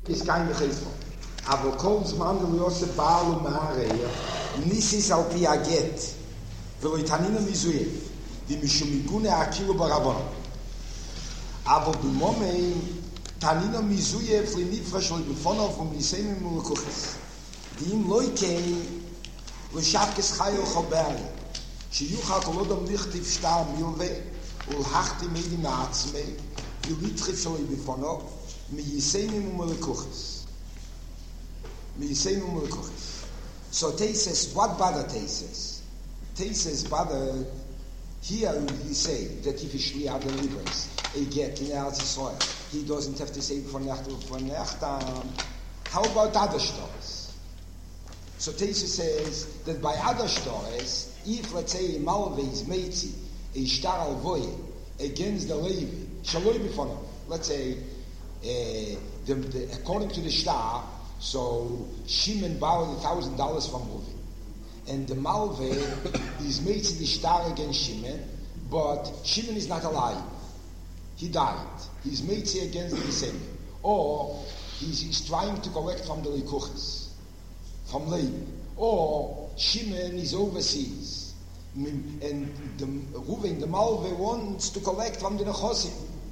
is kein Geheimnis. Aber kolz man der Josef Baal und Mare, nisis al piaget. Weil itanina mizue, die mishumigune akilo barabon. Aber du Moment tanina mizue flinit verschol von auf und misem mu kochs. Die im Leute wo schafkes khayo khabar. שיוכל כלודם נכתיב שטר מילווה ולהחתי מידי מעצמי ולהתחיף שלו בפונו מייסיינים ומלכוחס. מייסיינים ומלכוחס. So Tesis, what bother Tesis? Tesis bother, here he say that if he shliach delivers a get in Eretz Yisrael, he doesn't have to say for Nacht. How about other stories? So Tesis says that by other stories, if, let's say, a Malve is Meitzi, a Shtar al-Voye, against the Levi, Shaloi Bifonov, let's say, according to the Shtar, so Shimon borrowed $1,000 from Levi. And the Malve is Meitzi the Shtar against Shimon, but Shimon is not alive. He died. He's Meitzi against the descendant. Or he's trying to collect from the Likuchas, from Levi. Or Shimon is overseas, and the Ruven, the Malve, wants to collect from the Nechosim.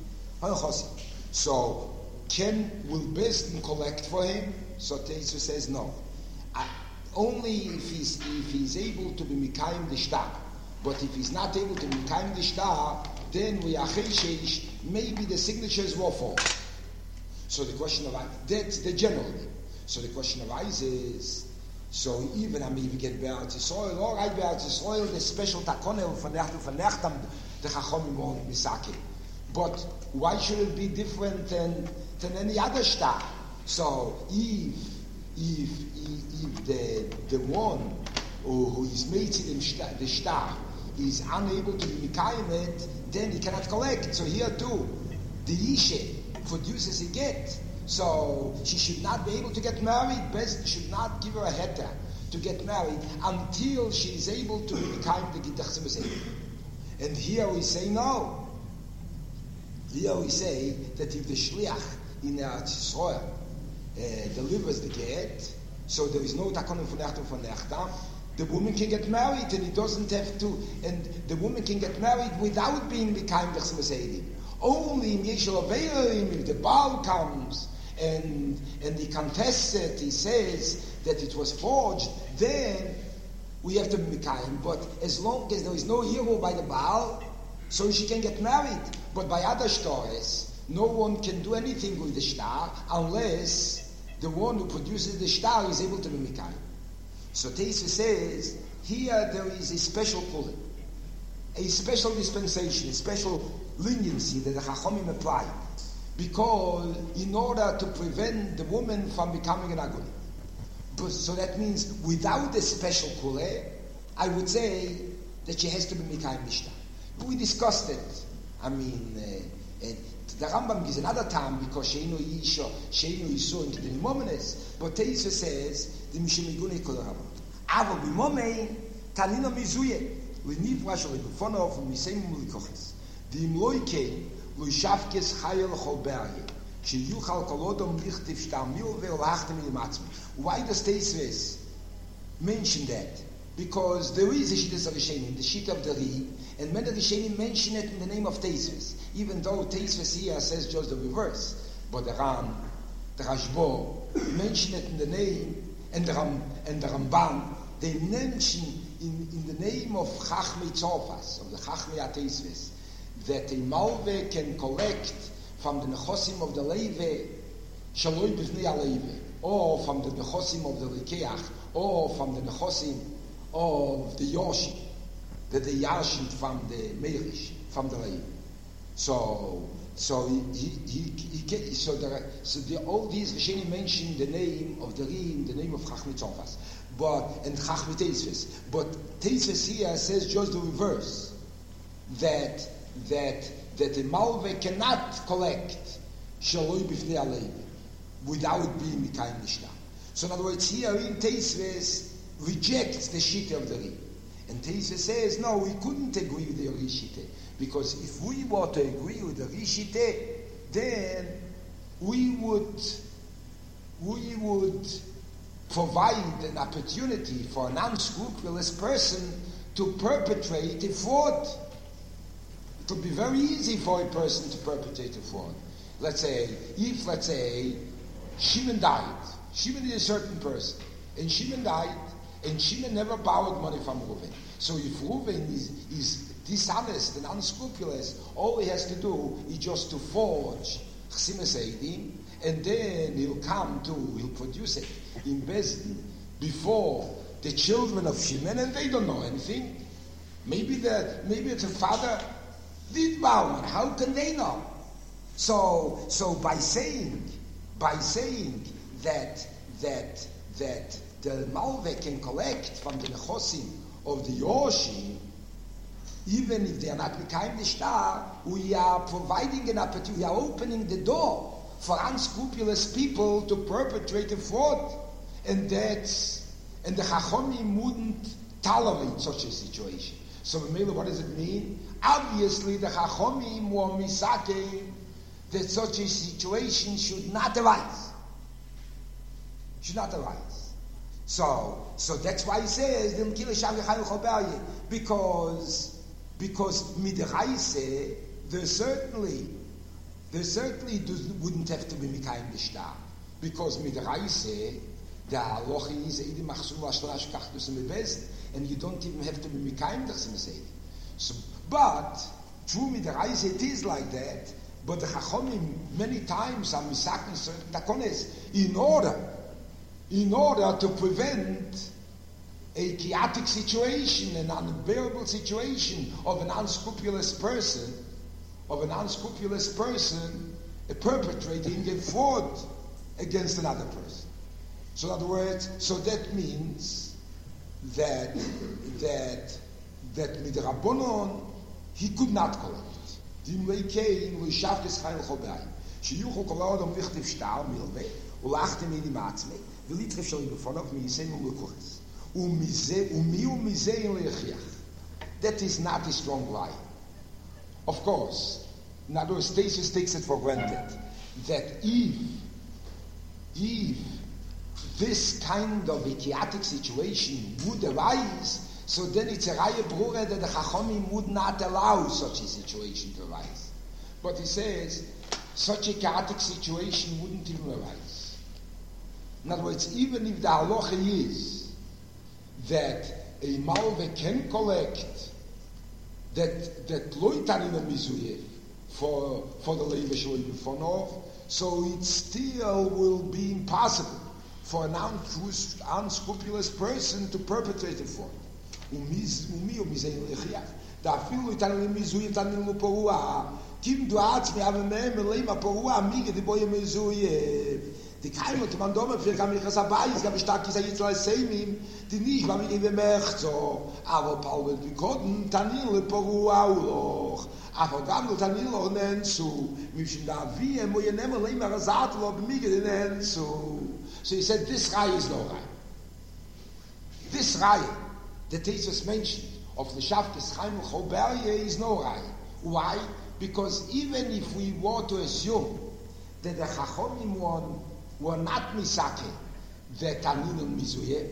So, Ken will best collect for him. So Tesu says no. Only if he's able to be Mikayim the Shtar. But if he's not able to be Mikayim the Shtar, then we are Cheshesh, maybe the signatures will fall. So the question arises, that's the general thing. So the question arises, so even I mean, we get Be'eretz Yisrael, all right, Be'eretz Yisrael, the special takonel for Nechtam, the Chachomim on Misaki. But why should it be different than any other star? So if the one who is making the star is unable to be Mikayim it, then he cannot collect. So here too, the Ishe produces a get. So she should not be able to get married. Best should not give her a heta to get married until she is able to be kind the Gidach. And here we say no. Here we say that if the shliach in Eretz Yisrael delivers the get, so there is no takonim for nechtam, the woman can get married and it doesn't have to, and the woman can get married without being the kind of only in Yeshua Veilim, if the Baal comes and he contests it, he says that it was forged, then we have to be Mikayim. But as long as there is no hero by the Baal, so she can get married. But by other stories, no one can do anything with the shtar unless the one who produces the shtar is able to be Mikayim. So Teisa says, here there is a special pulling, a special dispensation, a special leniency that the Chachomim apply. Because in order to prevent the woman from becoming an aguni. So that means without a special kule, I would say that she has to be Mikayim Mishta. We discussed it. I mean, the Rambam gives another time because Sheinu Yisho into the Nimomenes, but Teisa says the Mishimigune Kol Rambam. Avo b'momei tanina mizuye l'nivra shel befonov u'misem u'likoches. D'im lo ikein lo yishavkes chayel chol berge sheyuchal kolodom lichtiv shtar milve u'lachtem in matzmi. Why does Teisves mention that? Because there is a Shittas of Rishonim, the Shit of the Ri, and many of the Rishonim mention it in the name of Teisves, even though Teisves here says just the reverse. But the Ram, the Rashbo, mention it in the name, and the Ramban, they mention in the name of Chachmei Tzorfas, of the Chachmei Ateisves, that a Malve can collect from the Nechosim of the Levi, Shaloi B'vnei HaLevi, or from the Nechosim of the Rikeach, or from the Nechosim of the Yoshi, that they Yashit from the Meirish, from the Levi. So all these Rishonim mention the name of the Rim, the name of Chachmei Tzorfas, and Chachmei Teisves. But Teisves here says just the reverse, that the Malve cannot collect Shaloi B'fnei HaLevi without being Mikayim Nishta. So in other words, here in Teisves rejects the Shita of the Rim. And Teisves says, no, we couldn't agree with the Rishite. Because if we were to agree with the Rishite, then we would we would provide an opportunity for an unscrupulous person to perpetrate a fraud. It would be very easy for a person to perpetrate a fraud. Let's say Shimon died. Shimon is a certain person, and Shimon died, and Shimon never borrowed money from Reuven. So if Reuven is dishonest and unscrupulous, all he has to do is just to forge Chsimas Eidim, and then he'll produce it in Bezdin before the children of Shimon, and they don't know anything. Maybe the father did borrow money. How can they know? So by saying that the Malveh can collect from the Nechosim of the Yoshim, even if they are not Mekayim the Shtar, we are providing an opportunity, we are opening the door for unscrupulous people to perpetrate a fraud. And the Chachomim wouldn't tolerate such a situation. So what does it mean? Obviously the Chachomim were misaking that such a situation should not arise. So that's why he says because midraise there certainly wouldn't have to be mikayim the shtar, because midraise the halacha is edim machsum v'ashlash kachtus mebez, and you don't even have to be mikayim the chsimas eidim. So, but true midraise it is like that. But the Chachomim many times are misaking certain takones in order to prevent a chaotic situation, an unbearable situation of an unscrupulous person perpetrating a fraud against another person. So in other words, so that means that midrabanon he could not collect. Dim leikein we schafft es kein Chobei. Shiyuchu kolodom wichtiv shtar milve ulachte mi di matzme velitref shal befonov mi yisem ulekuches umize in lechiach. That is not a strong lie. Of course, in other words, Taisus takes it for granted that if this kind of a chaotic situation would arise, so then it's a raya brura that the Chachomim would not allow such a situation to arise. But he says such a chaotic situation wouldn't even arise. In other words, even if the halacha is that a malve can collect that loitanin a mizuyev for the leiva shaloi befonov, so it still will be impossible for an unscrupulous person to perpetrate a fraud. Da אפילו איתנו למזויים תנינו לפרוע kim du arzt mir haben mehr lema porua amiga de boye mezuye die kein und man dom für kann ich das dabei ist habe stark dieser jetzt als sehen die nicht war mir mehr so aber paul die konnten tanile porua auch aber dann tanile nen zu mich da wie moye nehmen lema gesagt wo mir nen so he said this guy is no right. This guy that Jesus mentioned of the Shaftes Chaim Choberye is no right. Why? Because even if we were to assume that the Chachomim were not misake the Taninul Mizuye,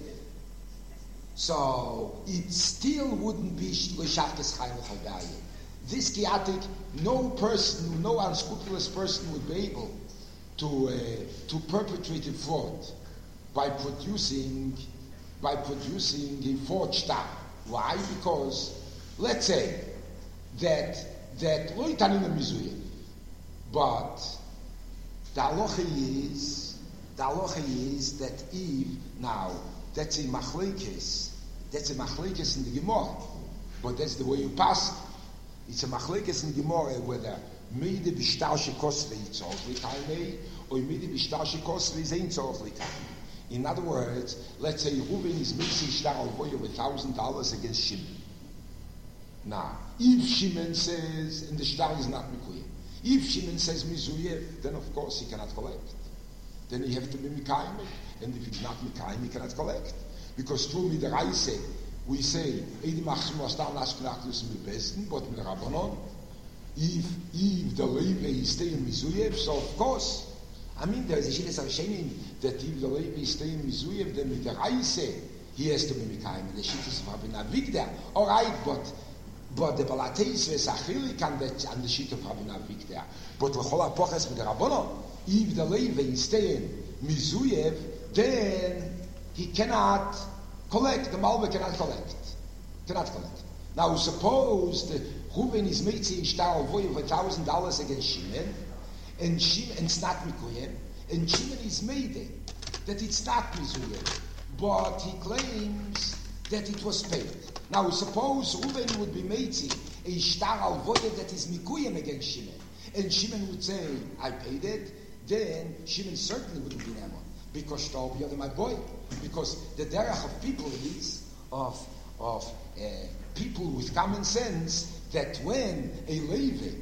so it still wouldn't be Shaftes Chaim Choberye. This chaotic, no unscrupulous person would be able to perpetrate a fraud by producing a forged stamp. Why? Because let's say that loitanin mizuye, but the halacha is that if now that's a machlekes in the Gemara, but that's the way you pass it. It's a machlekes in the Gemara whether made bishtar shekosve yitzor l'kainei or made bishtar shekosve zein tzor l'kainei. In other words, let's say Reuven is mixing shtar al boyer with $1,000 against Shimon. Now, if Shimon says, and the shtar is not mikuyev, if Shimon says mizuyev, then of course he cannot collect. Then he have to be mikayim, and if he's not mikayim, he cannot collect. Because through midraise, we say, Eidim achim astar nashknachtus mibesten, but midrabanon, if the leive is staying mizuyev, so of course, I mean, there is a shitty Hashem that if the Levi stay in Mizuyev, then with the Reise, he has to be Mekayim. The shitty of Rabbi Avigdor. All right, but the Balateis is Achilik and the shitty of Rabbi Avigdor. But L'chol HaPoches with the Rabbanon, if the Levi stay in Mizuyev, then he cannot collect. The Malve cannot collect. Now, suppose the Reuven is Meitzi in Shtar Avoye for $1,000 against Shimon, and it's not Mikuyem, and Shimon is made that it's not Mizuyem, but he claims that it was paid. Now, suppose Reuven would be Meitzi in Shtar Avoye that is Mikuyem against Shimon, and Shimon would say, I paid it, then Shimon certainly wouldn't be Nemo, because Shtar Avoye my boy, because the derech of people is of people with common sense that when a Levi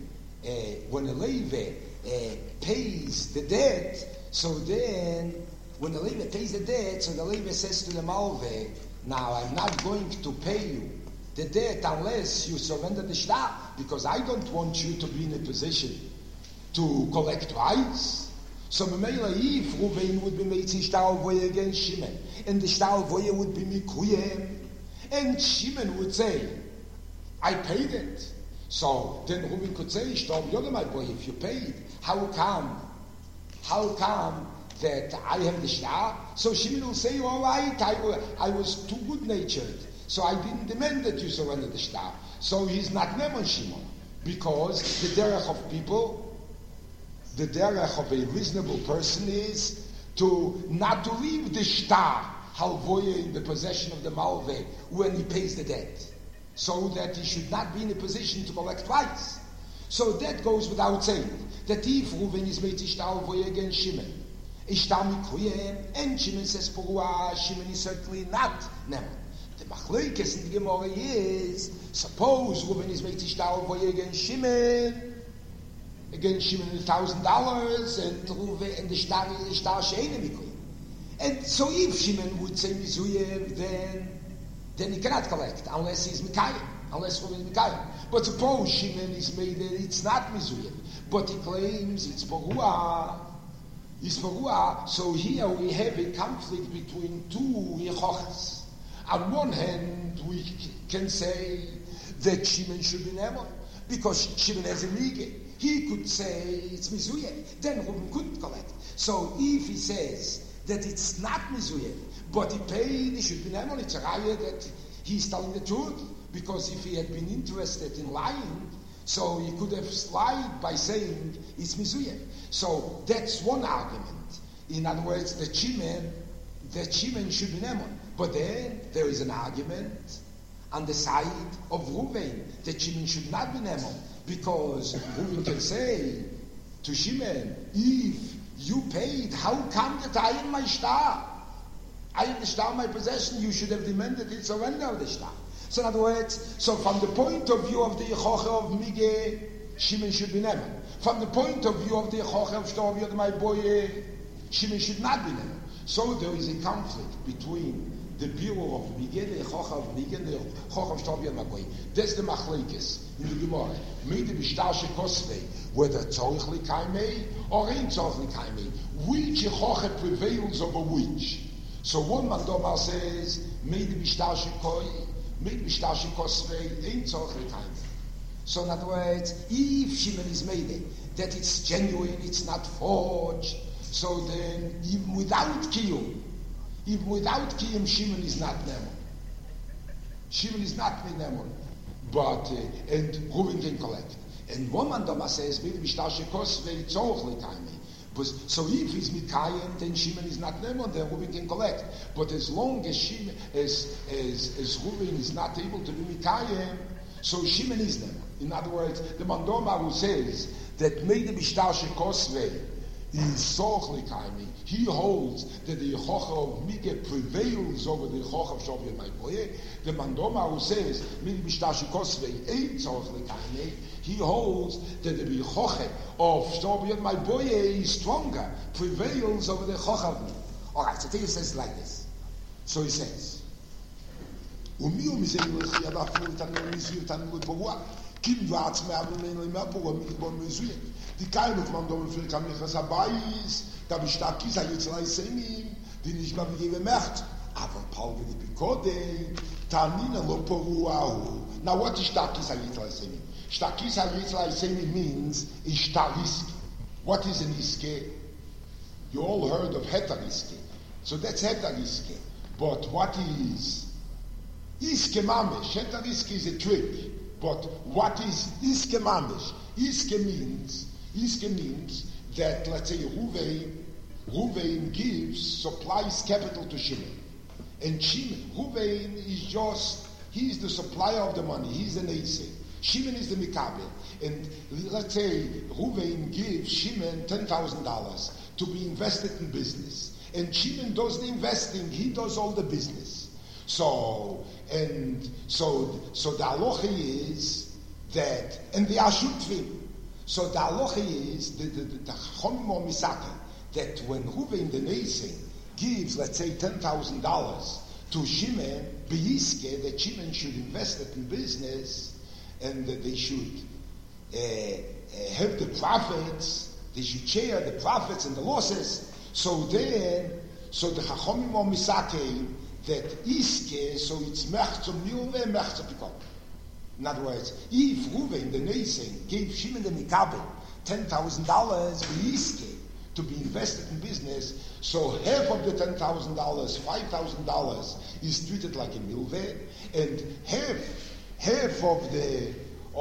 pays the debt, so then when the Levi pays the debt, so the Levi says to the Malve, now I'm not going to pay you the debt unless you surrender the shtar, because I don't want you to be in a position to collect twice. So Memela, if Reuven would be made shtar avoye against Shimon, and the shtar avoye would be Mikuyem, and Shimon would say, I paid it. So then Reuven could say, Shtar avoye my boy, if you paid, how come that I have the shtar? So Shimon will say, all right, I was too good-natured, so I didn't demand that you surrender the shtar. So he's not Nemon Shimon, because the derech of people, the derech of a reasonable person is to not to leave the shtar halvoye in the possession of the malve when he pays the debt, so that he should not be in a position to collect twice. So that goes without saying that if Reuven is made shtar halvoye against Shimon, ishtar mikuyem, and Shimon says porua, Shimon is certainly not Nemon. The machlekes in the Gemara is, suppose Reuven is made shtar halvoye against Shimon $1,000, and Reuven and the shtar she'ein mikuyem. And so if Shimon would say Mizuyev, then he cannot collect unless he's Mikayim, unless Reuven is Mikayim. But suppose Shimon is made that it's not Mizuyev, but he claims it's Porua. So here we have a conflict between two Yechoches. On one hand, we can say that Shimon should be Nemon, because Shimon has a Mige. He could say it's Mizuyev, then Reuven couldn't collect. So if he says that it's not Mizuyev, but he paid, he should be Nemon, it's a raya that he's telling the truth, because if he had been interested in lying, so he could have lied by saying it's Mizuyev. So that's one argument. In other words, that Shimon should be Nemon. But then there is an argument on the side of Reuven that Shimon should not be Nemon, because Reuven can say to Shimon, if you paid, how come that I am my shtar? I have the shtar in my possession, you should have demanded the surrender of the shtar. So in other words, so from the point of view of the Yechoche of Mige, Shimon should be Nemon. From the point of view of the Yechoche of Shtar of my boy, Shimon should not be Nemon. So there is a conflict between the Biro of Mige, the Yechoche of Mige, and the Yechoche of Shtar of my boy. That's the Machlekes in the Gemara. Maybe the Shtar Shekosvei, whether Tzorich Likaimei or Ein Tzorich Likaimei, which Yechoche prevails over which. So one Mandomar says, maybe the Shtar Shekoi, maybe Shtar Shekosvei, Ein Tzorich Likaimei. So in other words, if Shimon is made that it's genuine, it's not forged, so then even without Kiyum, Shimon is not Nemon. Shimon is not Nemon. But, and Reuven can collect. And one Mandama says, maybe Shtar Shekosvei Tzorich Likaimei. So if he's Mikayim, then Shimon is not Nemon, then Reuven can collect. But as long as Shimon, as Reuven is not able to be Mikayim, so Shimon is Nemon. In other words, the Mandoma who says that maybe Bishtar Shekosvei is Tzorich Likaimei, he holds that the Yechoche of Mige prevails over the Yechoche of Shavia my boy. The Mandoma who says maybe Bishtar Shekosvei ain't Tzorich Likaimei, he holds that the Yechoche of Shavia my boy is stronger, prevails over the Yechoche of Mige. All right, so he says like this. So he says, Kim Vats Mabel the kind of Mandom Filkamichas Abais, da bestark ist jetzt leisemi, die nicht mal gegeben macht. Aber Paul will be kode, tanina loporuau. Now what is stakis leisemi? Stakis leisemi means ishtarisk. What is an iske? You all heard of hetariske. So that's hetariske. But what is iske mamesh? Hetariske is a trick. But what is iske mamesh? Iske means that, let's say, Ruvain supplies capital to Shimon. And Ruvain is he's the supplier of the money. He's the Neise. Shimon is the Mikabel. And let's say Ruvain gives Shimon $10,000 to be invested in business. And Shimon does the investing. He does all the business. So the halacha is that, and the Ashutvim. So the halacha is the Chachomim or Misaka, that when Ruvain the Neise gives, let's say, $10,000 to Shimon, Beiske, that Shimon should invest it in business, and that they should have the profits, they should share the profits and the losses. So the Chachomim or Misake, that Iske, so it's Mechzum Milve, Mechzum Pikot. In other words, if Ruvain the Neise gave Shimon the Mikabel $10,000 Beiske to be invested in business, so half of the $10,000, $5,000 is treated like a milveh, and half of the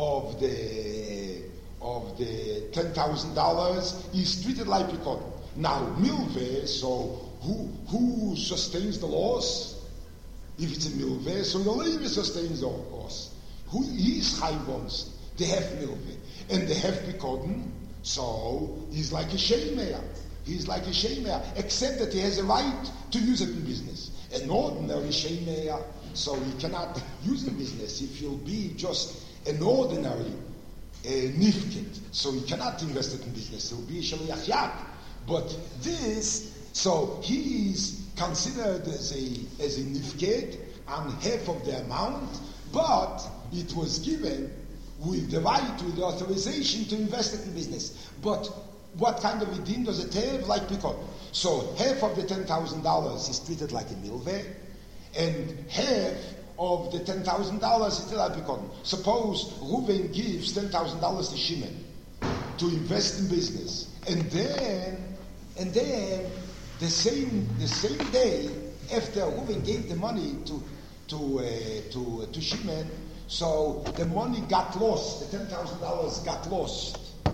$10,000 is treated like pikon. Now milveh, so who sustains the loss? If it's a milveh, so the Levi sustains the loss. Who is chayvons? They have milveh, and they have pikon. So he's like a shemer. He's like a shemer, except that he has a right to use it in business. An ordinary shemer, so he cannot use it in business. If he'll be just an ordinary nifkit, so he cannot invest it in business. He'll be a shaliach yad. But this, so he is considered as a nifkit on half of the amount, but it was given with the right, with the authorization to invest it in business. But what kind of a din does it have? Like Pikot. So half of the $10,000 is treated like a milveh, and half of the $10,000 is treated like Pikot. Suppose Ruvain gives $10,000 to Shimon to invest in business, and then the same day after Ruvain gave the money to Shimon, so the money got lost, the $10,000 got lost.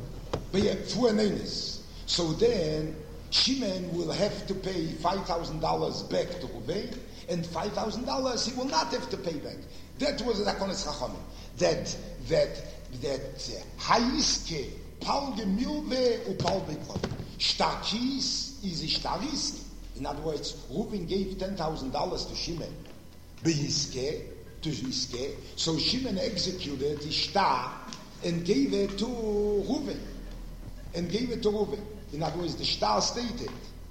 So then Shimon will have to pay $5,000 back to Ruvain, and $5,000 he will not have to pay back. That was the Akonis Chachamim. That Haiske Pal Gemilve Upal Bekon. Shtakis is Ishtaris. In other words, Ruvain gave $10,000 to Shimon. Beiske. So Shimon executed the shtar and gave it to Ruvain. In other words, the shtar stated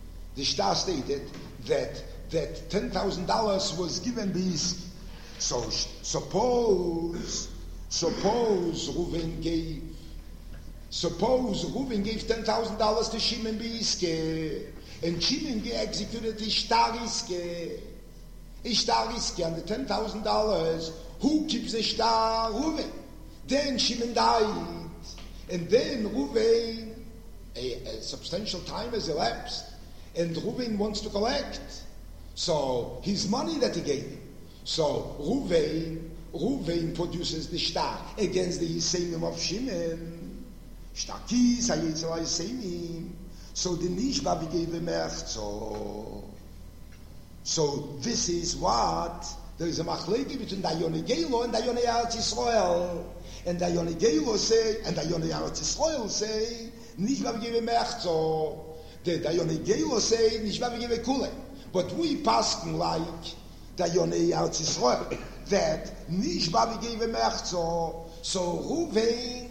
that $10,000 was given Beiske. So suppose Ruvain gave $10,000 to Shimon Beiske, and Shimon executed the shtar Iske. And the $10,000, who keeps the shtar? Ruvain. Then Shimon died, and then Ruvain, a substantial time has elapsed, and Ruvain wants to collect. So his money that he gave him. So Ruvain produces the shtar against the Yisemim of Shimon. Shtakis hayetzel Yisemim. So the Nishba we gave him So this is what there is a machleki between Dayone Gelo and Dayone Eretz Yisrael. And Dayone Gelo say, and Dayone Eretz Yisrael say, Nishba we give him Echzo. The Dayone Gelo say, Nishba we give him Kule. But we paskin like Dayone Eretz Yisrael, that Nishba we give him Echzo. So Ruvain,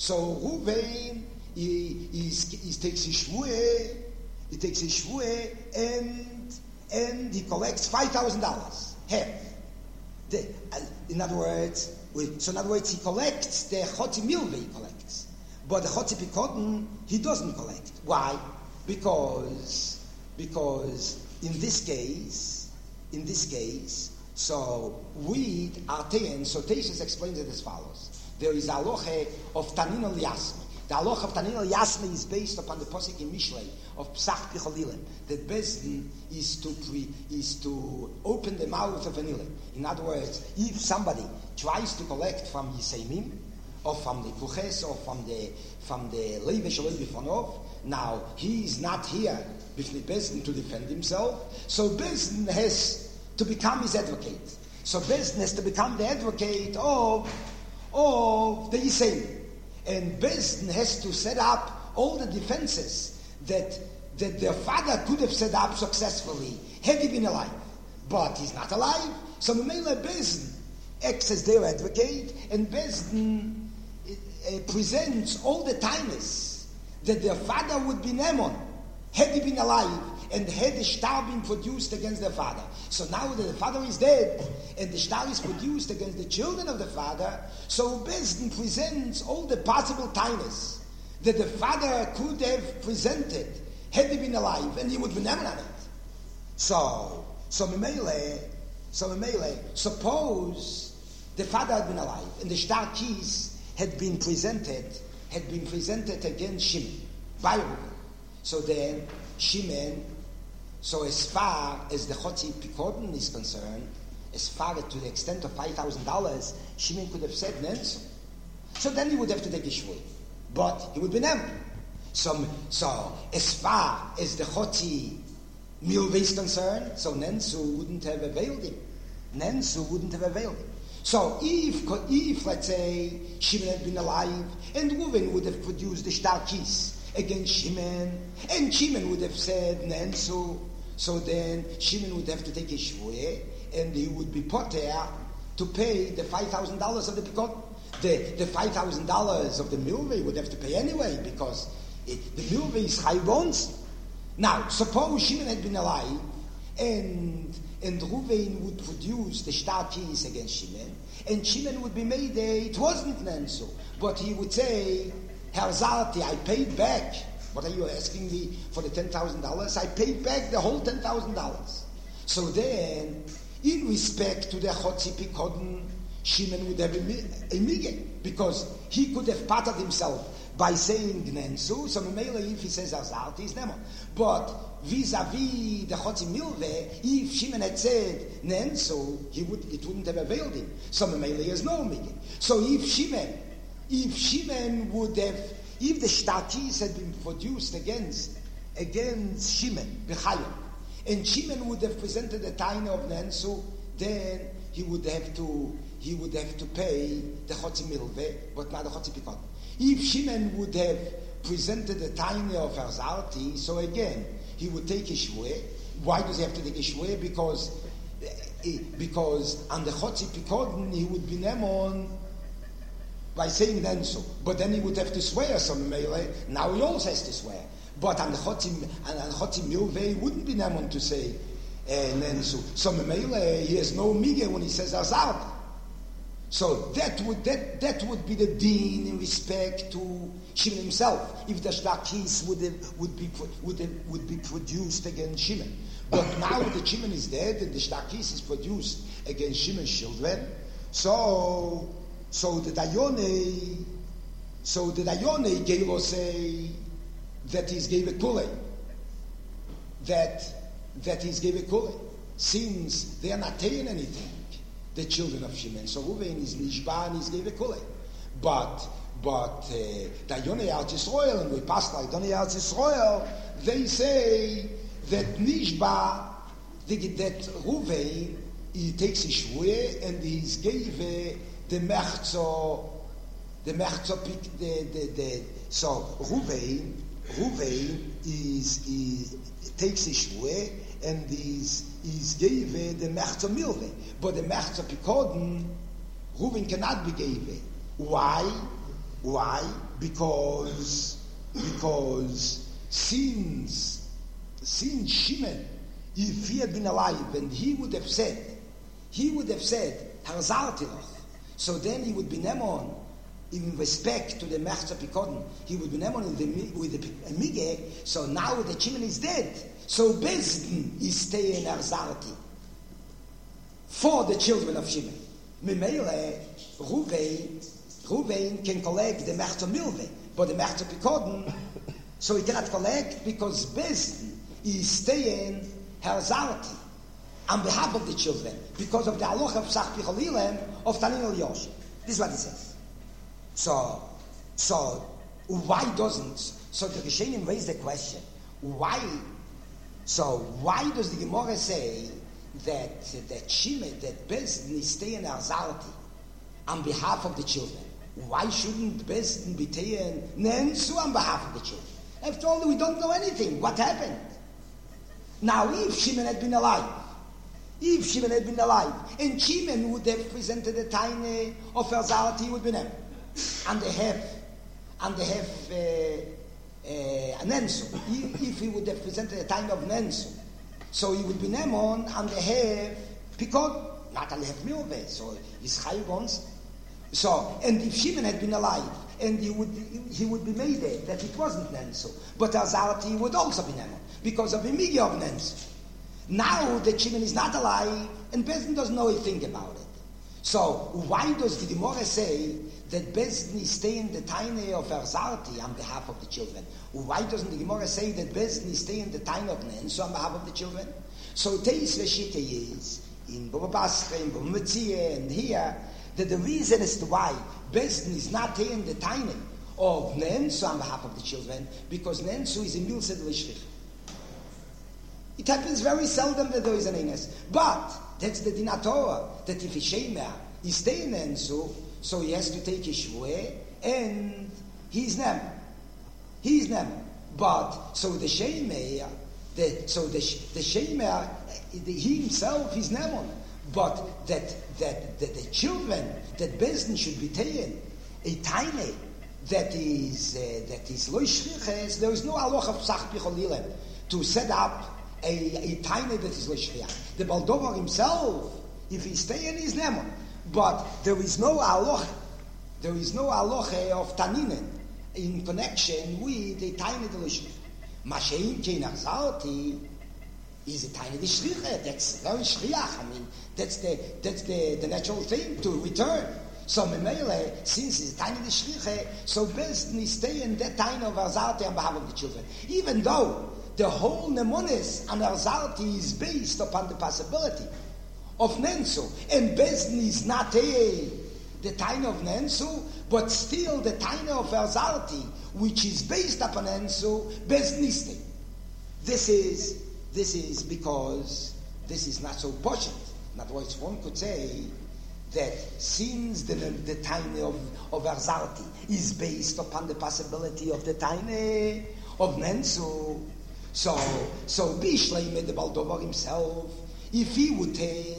he takes his shvueh, and he collects $5,000. Half. In other words, he collects the Chotzi Milve, he collects. But the Chotzi Pikoden, he doesn't collect. Why? because in this case, so we are taken. So Tesis explains it as follows: there is a halacha of Tanin al Yasmi. The halacha of Tanin al Yasmi is based upon the pasuk in Mishlei of Psach Picholilim. That Bezdin is to open the mouth of an ilim. In other words, if somebody tries to collect from Yiseimim, or from the Kuches, or from the Levi Shaloi Bifonov, now he is not here with the Bezdin to defend himself. So Bezdin has to become his advocate. So Bezdin has to become the advocate of the Yiseimim. And Bezdin has to set up all the defenses that their father could have set up successfully had he been alive. But he's not alive, so Memele Bezdin acts as their advocate, and Bezdin presents all the timers that their father would be Nemon had he been alive, and had the star been produced against their father. So now that the father is dead, and the star is produced against the children of the father, so Bezdin presents all the possible timers that the father could have presented had he been alive, and he would be Nemon on it. So Memele, suppose the father had been alive, and the star keys had been presented against Shimon by Reuven. So then Shimon, so as far as the Chotzi Pikodin is concerned, as far as to the extent of $5,000, Shimon could have said Nensu. So then he would have to take a shvui, but he would be Nemon. So as far as the Chotzi Milve is concerned, so Nensu wouldn't have availed him. So if let's say Shimon had been alive, and Reuven would have produced the star keys against Shimon, and Shimon would have said Nensu, so then Shimon would have to take a shvui, and he would be poter to pay the $5,000 of the Pikot. The $5,000 of the Milve would have to pay anyway, because the Milve is high bones. Now, suppose Shimon had been alive, and Reuven would produce the star keys against Shimon, and Shimon would be made it wasn't Nensu, but he would say, Herr Zarti, I paid back. What are you asking me for the $10,000? I paid back the whole $10,000. So then, in respect to the Chotzi Pikodin, Shimon would have a mige, because he could have parted himself by saying Gnensu, so Memele, if he says Azarti, is Nemo. But vis-a-vis the Chotzi Milve, if Shimon had said Nensu, it wouldn't have availed him. So Memele has no mige. So if Shimon would have, if the Shtakis had been produced against Shimon, B'chayim, and Shimon would have presented a taina of Nensu, then he would have to pay the Chotzi Milve, but not the Chotzi Pikot. If Shimon would have presented a taina of Arzarti, so again, he would take a shvui. Why does he have to take a shvui? Because on the Chotzi Pikodin, he would be Nemon by saying Nensu. But then he would have to swear some Mele. Now he also has to swear. But on the Chotzi Milve, he wouldn't be Nemon to say Nensu. So Mele, he has no mige when he says Arzarti. So that would be the din in respect to Shimon himself, if the Shtakis would be produced against Shimon. But now that Shimon is dead and the Shtakis is produced against Shimon's children, so the Dayone gave us say that he's gave a kule, that he's gave a kule, since they are not taking anything, the children of Shimon. So Reuven is Nishba and he's gave a kule. But Dayone Eretz Yisrael, and we passed like Dayone Eretz Yisrael, they say that Nishba, that Reuven, he takes his shvui and he's gave the mechzo so Reuven takes his shvui and is gave the mechzo milve, but the mechzo pikodin Reuven cannot be gave. Why? Because since Shimon, if he had been alive, and he would have said Harzartilach, so then he would be Nemon in respect to the Mechza Pikodin, he would be Nemon with the Mige, so now the Shimon is dead. So Bezdin is staying Arzarti for the children of Shimon. Mimele, Ruvain can collect the Mechza Milve, but the Mechza Pikodin, so he cannot collect because Bezdin is staying Arzarti on behalf of the children, because of the Aloch of Psach Picholilem of Tanin El Yosh. This is what he says. So why doesn't? So the Rishonim raise the question: why? So why does the Gemara say that Shimon, that Bezdin is staying Arzarti on behalf of the children? Why shouldn't Bezdin be staying Nensu on behalf of the children? After all, we don't know anything. What happened? Now, if Shimon had been alive, and Shimon would have presented a tiny of Arzarti, he would be named. And they have an Nensu. If he would have presented a time of Nensu, so he would be Nemon, and they have Pikod, not only have Milve, so he's Chayvons. So, and if Shimon had been alive, and he would be made there, that it wasn't Nensu, but Arzarti would also be Nemon, because of the Migi of Nensu. Now that Shimon is not alive, and Bezdin doesn't know a thing about it. So, why does the Gemara say that Bezdin is staying the tiny of Arzarti on behalf of the children? Why doesn't the Gemara say that Bezdin is staying the tiny of Nensu on behalf of the children? So Teis Veshite is in Baba Basra, in Baba Metzia, and here that the reason as to why Bezdin is not staying the tiny of Nensu on behalf of the children, because Nensu is a Milsed L'Shrich. It happens very seldom that there is an Enes, but that's the Din Torah, that if a Shemer is staying Nensu, so he has to take a shvuah, and he's nem. But so the shemer, he himself is nemon. But that the children that Bezdin should be taken a tiny that is lo shriches. There is no halacha of psach picholilem to set up a tiny that is lo shriach. The Baldover himself, if he's staying, is nemon. But there is no halacha of taninen in connection with a tiny delishlich. Mashein kein Arzarti is a tiny delishlich. That's very shriach. I mean, that's the natural thing to return. So Memele, since it's a tiny delishlich, so Bezdin is staying that tiny of Arzarti on behalf of the children. Even though the whole Nemonis and Arzarti is based upon the possibility of Nensu, and Bezdin is not the Taina of Nensu, but still the Taina of Arzarti, which is based upon Nensu, Bezdin is staying. This is because this is not so potent. In other words, one could say that since the Taina of Arzarti is based upon the possibility of the Taina of Nensu, so Bishleim the Baldover himself, if he would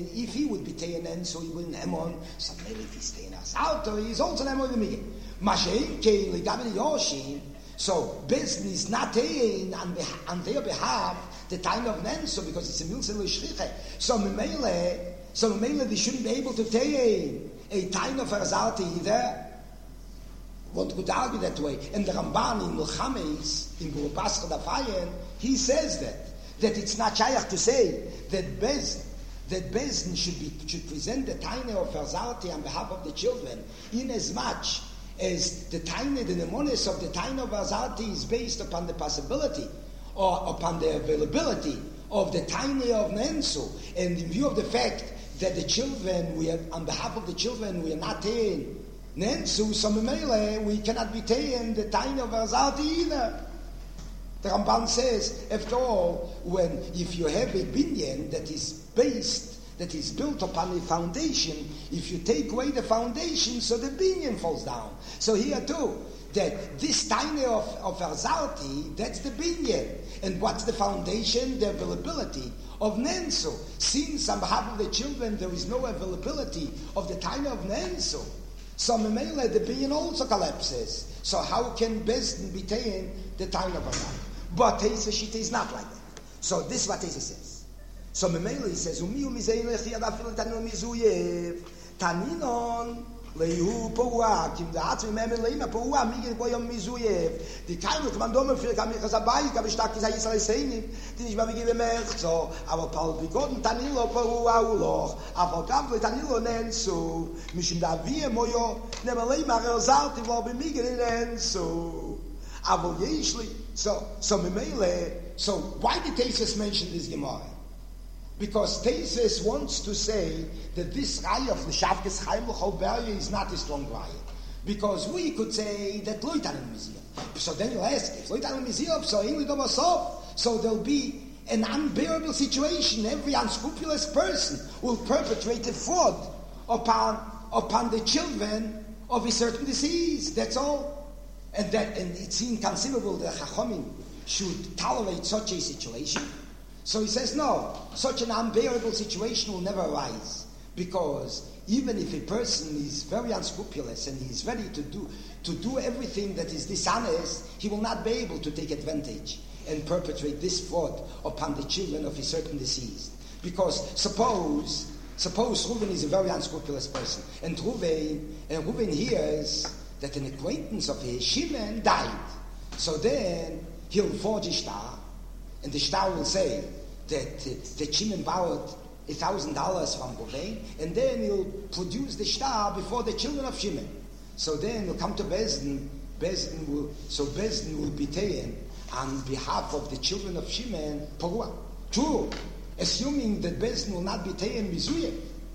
be taken in, so he will Nemon. So maybe if he's taken us out, he's also Nemon with me. Mashein Keli Gabel Yoshi. So Bezdin is not taken on their behalf the time of Nenso because it's a Milsel Shriche. So Memele they shouldn't be able to take a time of Arzarti either. One could argue that way. And the Ramban in Mulchames in Burubascha Dafayen, he says that it's not shaykh to say that Bezdin should present the tiny of Arzarti on behalf of the children, in as much as the nemonis of the tiny of Arzarti is based upon the possibility or upon the availability of the tiny of Nensu, and in view of the fact that the children, on behalf of the children, we are not taking Nensu, so we cannot be taking the tiny of Arzarti either. The Ramban says, after all, if you have a binyan that is built upon a foundation, if you take away the foundation, so the binyan falls down. So here too, that this tiny of Arzarti, that's the binyan. And what's the foundation? The availability of Nensu. Since on behalf of the children there is no availability of the tiny of Nensu, so Memele, the binyan also collapses. So how can Bezdin be taking the tiny of Arzarti? But Teisa Shita is not like that. So this is what Teisa says. So Memele says, Taninon Lehu Poua, Kim the Atzmi Memelema Poua, Miguel Boyom Mizuyev, die Keimel Kommandome für Kamichas Abayik, aber stark ist Israel Seinim, die nicht mal wie gebe Merzo, aber Paul Bigoden Tanilo Poua Uloch, aber Gamble Tanilo Nensu, Mishim da Vie Moyo, Nemelema Rezalti, wo bei Miguel Nensu. Aber Yeshli, so Memele, so why did Tesis mention this Gemara? Because Tesis wants to say that this Raya of the Shavkes Chaim L'Cholberya is not a strong Raya. Because we could say that Loitanim Miziyah. So then you ask, if Loitanim Miziyah, so there'll be an unbearable situation. Every unscrupulous person will perpetrate a fraud upon the children of a certain disease. That's all. And it's inconceivable that Chachamim should tolerate such a situation. So he says, no, such an unbearable situation will never arise. Because even if a person is very unscrupulous and he is ready to do everything that is dishonest, he will not be able to take advantage and perpetrate this fraud upon the children of a certain disease. Because suppose Reuven is a very unscrupulous person, and Reuven hears that an acquaintance of his, Shimon, died. So then he'll forge a star, and the star will say that Shimon borrowed $1,000 from Reuven, and then he'll produce the star before the children of Shimon. So then he'll come to Bezdin. Bezdin will be taken on behalf of the children of Shimon, Porua. True, assuming that Bezdin will not be taken Mizuyev.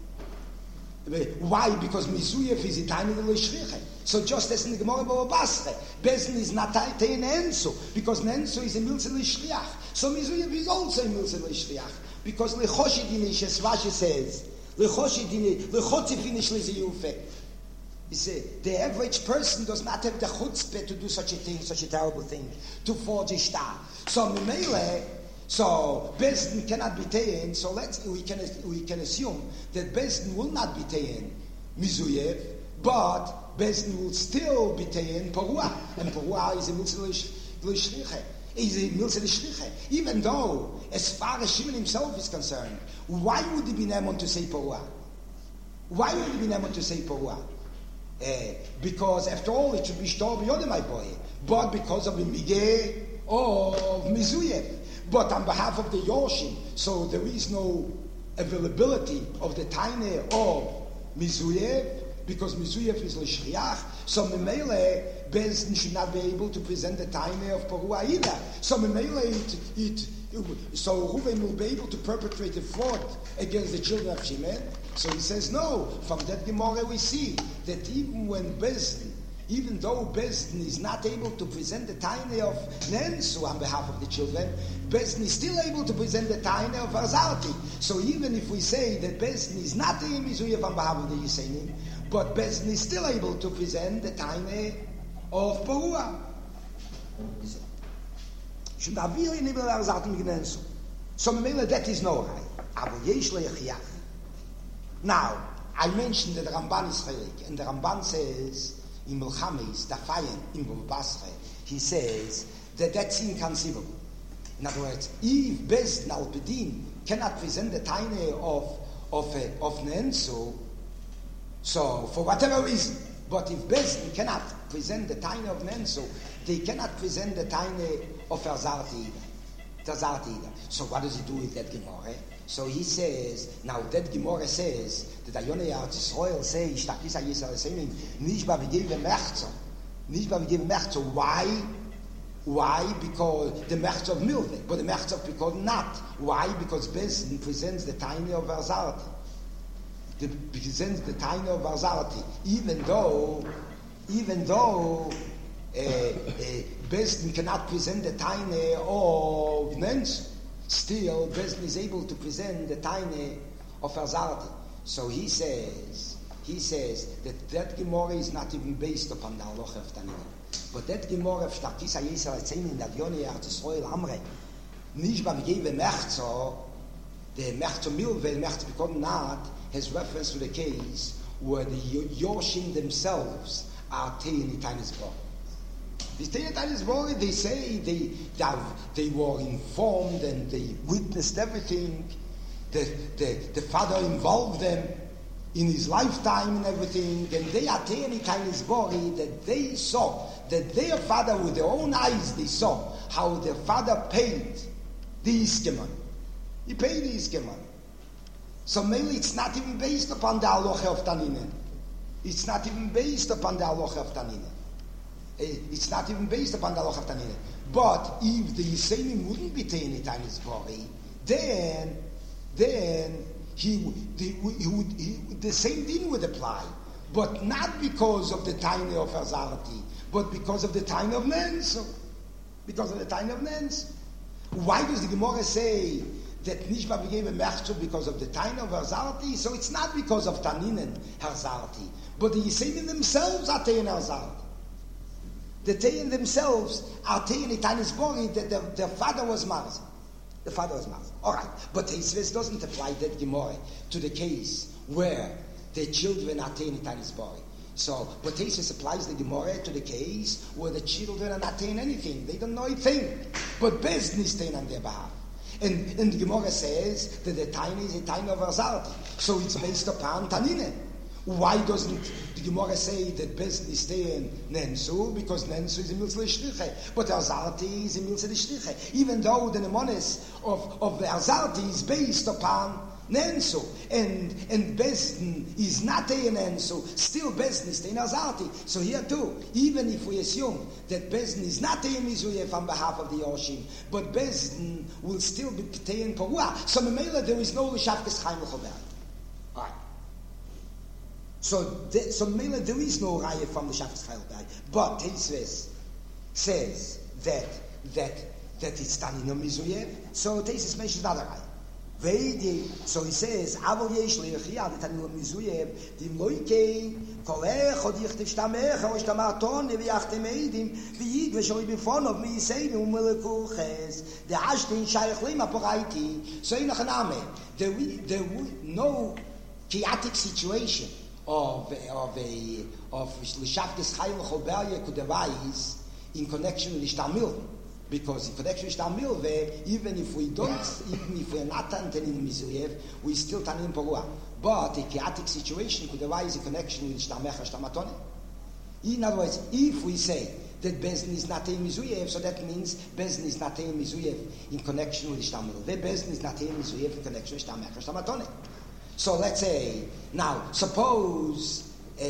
Why? Because Mizuyev is a tiny little shriche. So just as in the Gemara Basre, Bezdin is not taken Nensu, because Nensu is a milzeh l'shriach. So Mizuyev is also a milzeh l'shriach. Because lechoshidini, as Rashi says, lechoshidini, lechotzifini shliziyufe. He said, the average person does not have the chutzpah to do such a thing, such a terrible thing, to forge a star. So Mimele, so Bezdin cannot be taken. So we can assume that Bezdin will not be taken Mizuyev, but Bezdin will still be taken Porua, and Porua is a milzeh l'shriche. Is a milzeh l'shriche. Even though, as far as Shimon himself is concerned, why would he be able to say Porua? Why would he be able to say Porua? Because after all, it should be Shtor B'Yodem, my boy. But because of the Migeh of Mizuyev. But on behalf of the Yoshim, so there is no availability of the Taineh of Mizuyev, because Mizuyev is l'shriach. So Memele, Bezdin should not be able to present the Taineh of Porua either. So Memele, so Reuven will be able to perpetrate a fraud against the children of Shimon. So he says, no. From that Gemara we see that even though Bezdin is not able to present the Taineh of Nensu on behalf of the children, Bezdin is still able to present the Taineh of Arzarti. So even if we say that Bezdin is not the Mizuyev on behalf of the Yisraelim, but Bezdin is still able to present the Taineh of Porua. So that is no right. Now, I mentioned that the Ramban is chaylik, and the Ramban says in Milchamis, Dafayan, in Basre, he says that that's inconceivable. In other words, if Bezdin al Pedin cannot present the Taineh of Nensu, so for whatever reason, but if Bezdin cannot present the Taineh of Nensu, they cannot present the Taineh of Arzarti either. So what does he do with that Gemara? So he says, now that Gemara says that Ayonei Eretz Yisrael say Ishtakis HaYisrael Seimim Nishba v'geve Mechzo. Why? Because the Mechzo of Milveh, but the Mechzo of Pikod not. Why? Because Bezdin presents the Taineh of Arzarti. Presents the Taineh of Arzarti, even though Bezdin cannot present the Taineh of Nensu. Still, Bezdin is able to present the Taineh of Arzarti. So he says that Gemara is not even based upon the halacha of Tanina. But that Gemara of Shtakis HaYisrael Tzeimin that Yonei Eretz Yisrael Amre Nishba v'geve Mechzo, the Mechzo Milveh, the Mechzo Pikod not, has reference to the case where the Yoshim themselves are taken in Tainah's Bor. They say they were informed and they witnessed everything. The father involved them, in his lifetime and everything, and they attain in his body that they saw, that their father with their own eyes they saw how their father paid the Iskeman. He paid the Iskeman. So mainly it's not even based upon the halacha of Taninen. It's not even based upon the halacha of Taninen. It's not even based upon the halacha of Taninen. But if the Yisraelim wouldn't be taking it on his body, then the same thing would apply, but not because of the tiny of Azarti, but because of the tiny of Nensu. Because of the tiny of Nensu. Why does the Gemara say that Nishma became a Mechzu because of the tiny of Azarti? So it's not because of Taninen Azarti, but the Yisraelim themselves are taking Azarti. The Tayin themselves are taking it on his body that their father was Marz. The father was Marz. All right, but Teisves doesn't apply that Gemara to the case where the children are taking it on his body. So, but Teisves applies the Gemara to the case where the children are not taking anything. They don't know a thing. But Bezdin is taking on their behalf. And the Gemara says that the tiny is a tiny of Azarti. So it's based upon Taninen. Why doesn't the Gemara say that Bezdin is staying Nensu? Because Nensu is a milz l'shliche, but Azarti is a milz l'shliche. Even though the nemonis of the Azarti is based upon Nensu, and Bezdin is not a Nensu, still Bezdin is staying Azarti. So here too, even if we assume that Bezdin is not a Mizuyef on behalf of the Yoshim, but Bezdin will still be staying Porua. So Memela there is no L'Shavkes Chaim L'Chober. All right. So Mela, there is no raya from the Shabbos Chayil Bai, but Teisves says that it's Tanina Mizuyev. So Teisves mentions another raya. So he says, Avol yesh le'echiyah the Tanina Mizuyev dim loikei kolech od yichtiv shtamech o shtamaton v'yachtem eidim v'yid v'shoi b'fonov mi'yiseidim u'melekuches the ashtin shayach lema poraiti. So in Achaname, there would no chaotic situation of L'Shavkes Chaim L'Choberye could arise in connection with Ishtamil. Because in connection with Ishtamil, even if we're not Tantanin Mizuyev, we still Tanin Porua. But a chaotic situation could arise in connection with Ishtamech Ishtamatone. In other words, if we say that Bezdin is not a Mizuyev, so that means Bezdin is not a Mizuyev in connection with Ishtamil. Bezdin is not a Mizuyev in connection with Ishtamech Ishtamatone. So let's say, now, suppose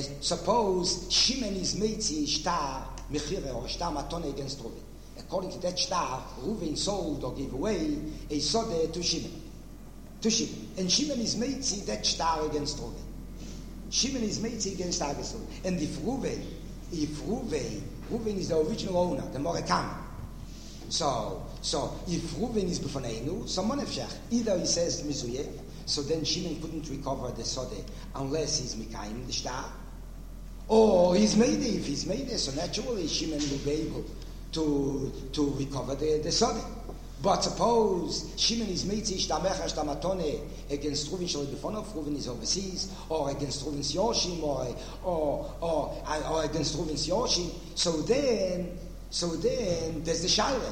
Shimon is Meitzi Shtar Mechire or Shtar Matone against Reuven. According to that Shtar, Reuven sold or gave away a Sodeh to Shimon. And Shimon is Meitzi that Shtar against Reuven. Shimon is Meitzi against Reuven. And if Reuven is the original owner, the Morekam. So if Reuven is Befoneinu, so Monefshach, either he says Mizuyev, so then Shimon couldn't recover the Sodeh unless he's Mikayim the Shtar. Or he's made it. If he's made it, so naturally Shimon will be able to recover the Sodeh. But suppose Shimon is Meitzi Shtamecha Shtamatone against Reuven Shel Befonov, Reuven is overseas, or against Reuven's Yoshim, or against Reuven's Yoshim. So then there's the Shaila.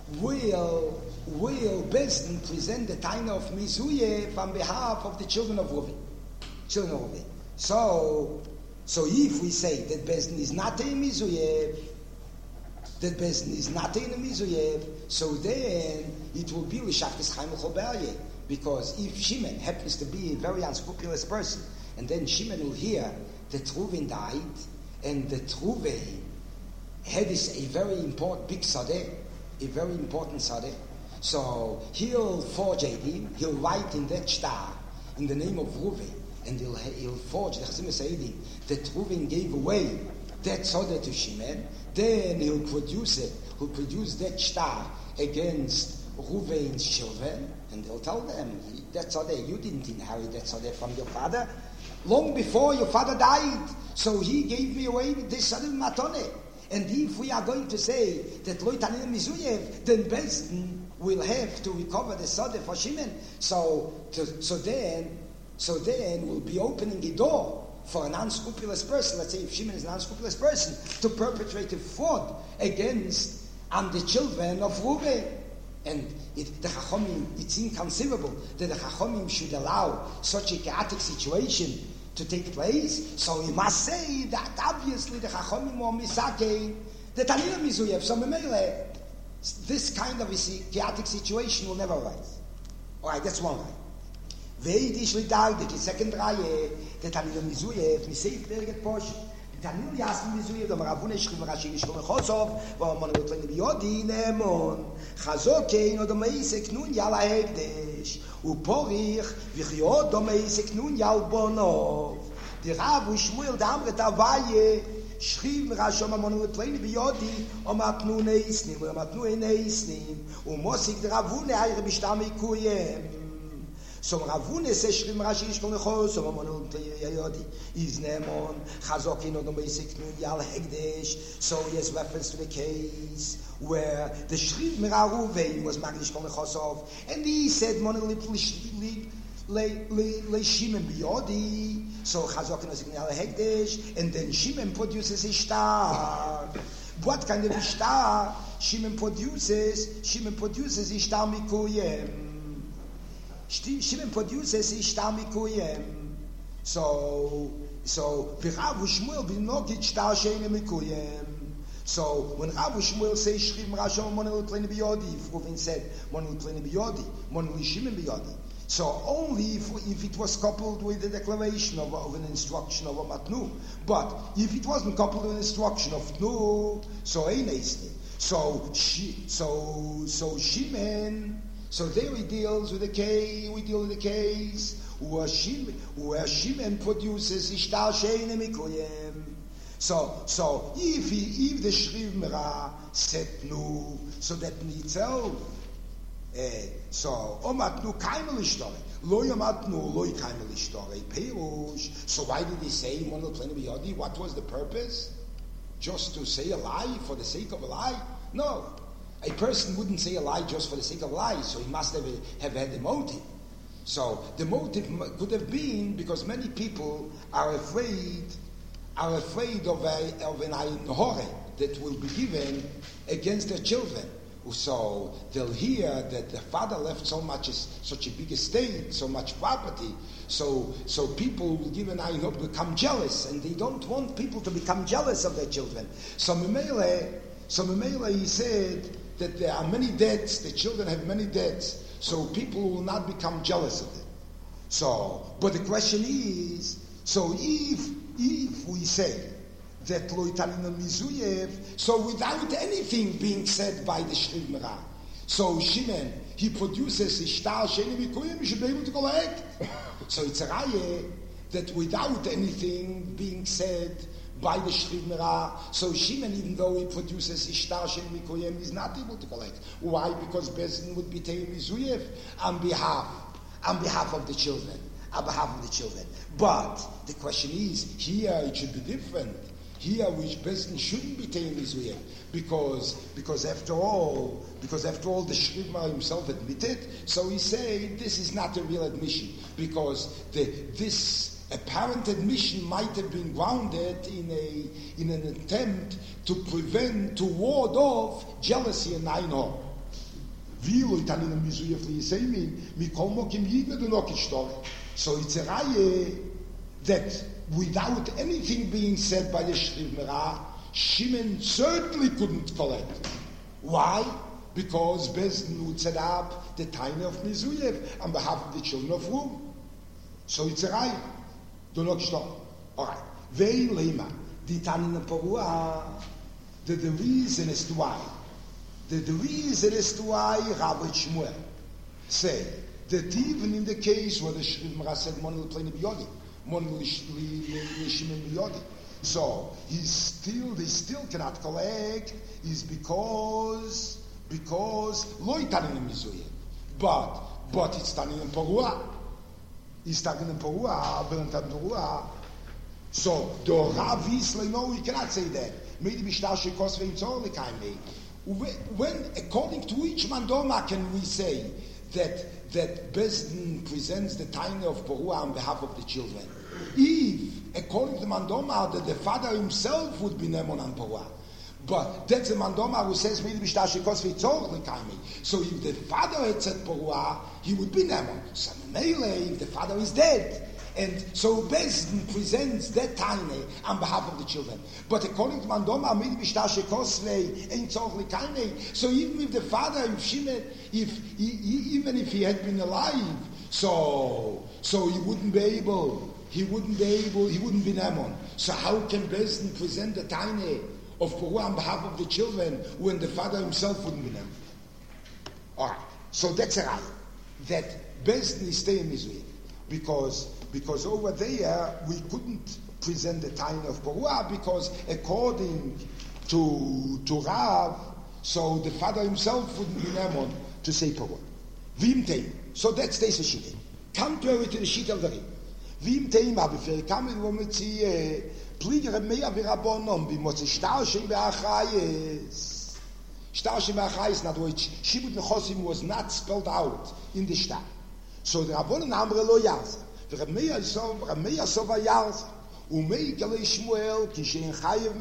Will Bezdin present the Taina of Mizuyev on behalf of the children of Reuven? So if we say that Bezdin is not a Mizuyev, so then it will be L'Shavkes Chaim L'Choberye. Because if Shimon happens to be a very unscrupulous person, and then Shimon will hear that Reuven died, and that Reuven had a very important big Sadeh, a very important Sadeh, so he'll forge Eidim, he'll write in that Shtar, in the name of Reuven, and he'll forge the Chasimus Eidim, that Reuven gave away that Sadeh to Shimon. Then he'll produce that Shtar against Reuven's children, and they'll tell them, that Sadeh, you didn't inherit that Sadeh from your father, long before your father died, so he gave me away with this Sadeh Matone. And if we are going to say that Lo Tanin Mizuyev, then Bezdin will have to recover the Sadeh for Shimon. So then we'll be opening a door for an unscrupulous person. Let's say if Shimon is an unscrupulous person, to perpetrate a fraud against the children of Reuven. And the Chachomim, it's inconceivable that the Chachomim should allow such a chaotic situation to take place. So you must say that obviously the Chachomim or Misake, the Tanina Mizuyev, so Memele, this kind of a chaotic situation will never arise. Alright, that's one line. Veidish Lidardik, the second Reihe, the Tanina Mizuyev, Misake, there get Porsche. The Tanina Yasmin Mizuyev, the Maravune Shrim Rashi, Shkom Chosov, Vamon Rotlin Biodi, Nemon, Chazokein, or the Meisek Nun Yala Hegdesh, Uporich, Vichiot, the Meisek Nun Yal Bonov. The Rav Shmuel, the Amret Avaye, Shriv Rashom Amon Rotlin Biodi, Omatnu Neisnim, Omatnu Neisnim, Umosik, the Ravune, Ayre Bistami Kuyem. So Ravune says Shrim Rashi Shkom Chosov, Amon Yodi, is Nemon, Chazokin, or the Meisek Nun Yal Hegdesh. So he has reference to the case where the Shriv Meraruvein was Magish Kol Chosov, and he said Monolip Le Shimon Biyodi. So Chazokin was Yal Hegdesh, and then Shimon produces a star. What kind of star Shimon produces? Shimon produces Ishtar Mikuyem. Shimon produces Ishtar Mikuyem. So V'Rav Shmuel b'nogit Ishtar Sheine Mikuyem. So when Rav Shmuel says Shriv Rashom Monel Pleni Biyodi, if Reuven said Monel Pleni Biyodi, Monel Shimon Biyodi. So only if it was coupled with the declaration of an instruction of a matnu. But if it wasn't coupled with an instruction of tnu, so ein eisni. So Shimon. So there he deals with the case. We deal with the case where Shimon produces Ishtar Sheine Mikuyem. So if the Shriv Mera said no, so that nitzel. So Omatnu Kaimel Ishtore, Lo Yamatnu Lo Kaimel Ishtore, Perush. So why did he say Monel Pleni Biyodi? What was the purpose? Just to say a lie for the sake of a lie? No. A person wouldn't say a lie just for the sake of a lie, so he must have had a motive. So the motive could have been because many people are afraid of an ayin hore that will be given against their children. So they'll hear that the father left such a big estate, so much property. So people will give an ayin hore, become jealous, and they don't want people to become jealous of their children. So Memele, he said that there are many debts, the children have many debts, so people will not become jealous of them. So, but the question is, so if we say that Lo Italina Mizuyev, so without anything being said by the Shriv Mera, so Shimon, he produces Ishtar Sheine Mikuyem, he should be able to collect. So it's a raya that without anything being said by the Shriv Mera, so Shimon, even though he produces Ishtar Sheine Mikuyem, is not able to collect. Why? Because Bezin would be Teim Mizuyev on behalf of the children. On behalf of the children. But the question is, here it should be different. Here, which Bezin shouldn't be Teim Mizuyev, because after all, the Shriv Mera himself admitted. So he said this is not a real admission, because this apparent admission might have been grounded in an attempt to ward off jealousy and ayin hore. So it's a raya that without anything being said by the Shriv Mera, Shimon certainly couldn't collect. Why? Because Bezdin would set up the Taina of Mizuyev on behalf of the children of Rum. So it's a raya. Do not stop. Alright. Vein lema. The Taina Porua. The reason as to why. The reason as to why Rabbi Shmuel say that even in the case where the Shriv Mera said Monel Pleni Biyodi, Monel Shimon Biyodi, so they still cannot collect, is because Lo Tanin Mizuyev. But it's Tanin Porua. It's Tanin Porua, Berentan Porua. So the Rav Yisrael, no, we cannot say that. Maybe Mishtar Shekos Ve'imtzor Lekaimei. When, according to which mandoma can we say that Bezdin presents the Taina of Porua on behalf of the children? If, according to the mandoma, that the father himself would be Nemon and Porua. But that's the mandoma who says, so if the father had said Porua, he would be Nemon. So if the father is dead, And so Bezdin presents that tiny on behalf of the children. But according to Mandoma, so even if the father, if Shimon, even if he had been alive, so he wouldn't be Nemon. So how can Bezdin present the tiny of Purua on behalf of the children when the father himself wouldn't be Nemon? Alright, so that's a right. That Bezdin is staying in Israel. Because over there we couldn't present the tiny of Purua because according to Rav, so the father himself wouldn't be Nemon to say Purua. Vim Teim. So that's the Shita. Contrary to the Shita of the Rim. Vim Teim, aber für Kamen, wo man sie Pliger mehr wie Rabbonon, wie man sie Starschen beachayes. Starschen beachayes, in other words, Shibut Nechosim was not spelled out in the Star. So the Rabbonon Amre lo Yarza. Rameya Sova Yarza. Umei Gale Shmuel, Kishen Chayev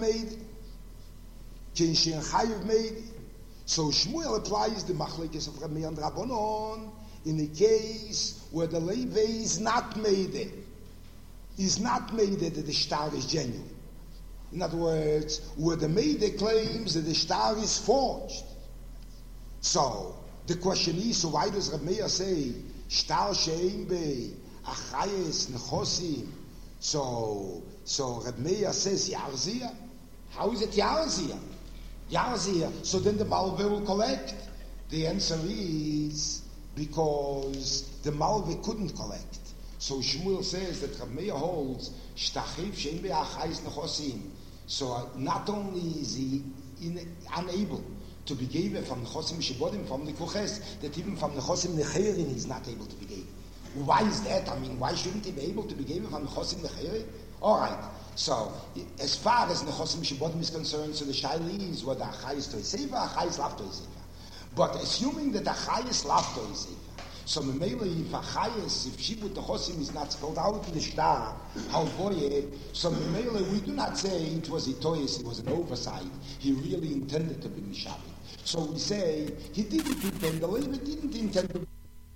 made. So Shmuel applies the machlekes of Rameya and Rabbonon in the case where the Leve is not made. Is not made that the star is genuine. In other words, where the Meide claims that the star is forged. So the question is, so why does Rameya say star sheim be achayes nechosim? So Rameya says Yarzia. How is it Yarzia? Yarzia. So then the Malve will collect. The answer is because the Malve couldn't collect. So Shmuel says that Rameya holds Shtachiv Shein Be'achayis Nechosim. So not only is he unable to be given from Nechosim Shebodim, from the Kuches, that even from Nechosim Necherin he's not able to be given. Why is that? I mean, why shouldn't he be able to be given from Nechosim Necherin? All right. So as far as Nechosim Shebodim is concerned, so the Shaili is whether Achayis Toiseva, Achayis Lav Toiseva. But assuming that Achayis Lav Toiseva, so Memele, if Achayes, if Shibut Nechosim is not spelled out in the Shtar, Halvoye, so Memele, we do not say it was Itoyes, it was an oversight. He really intended to be Mishabit. So we say, he didn't intend, the Levi didn't intend to be.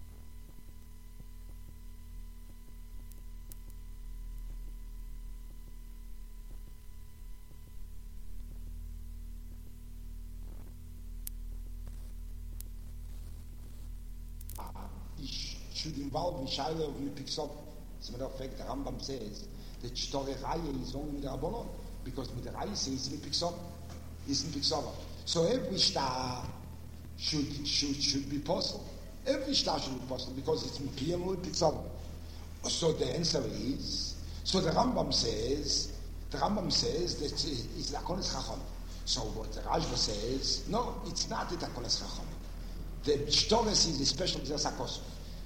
Should involve Mishaila of Mipixov. As a matter of fact, the Rambam says that Shtorei is only with the Rabbonon, because with the Raya says Mipixov, is Mipixov. So every star should be possible. Every star should be possible because it's Mipiyam or Mipixov. So the answer is, so the Rambam says that it's Lakonis Chacham. So what the Rajva says, no, it's not the Lakonis Chacham. The Shtorei is a special Zesakosov.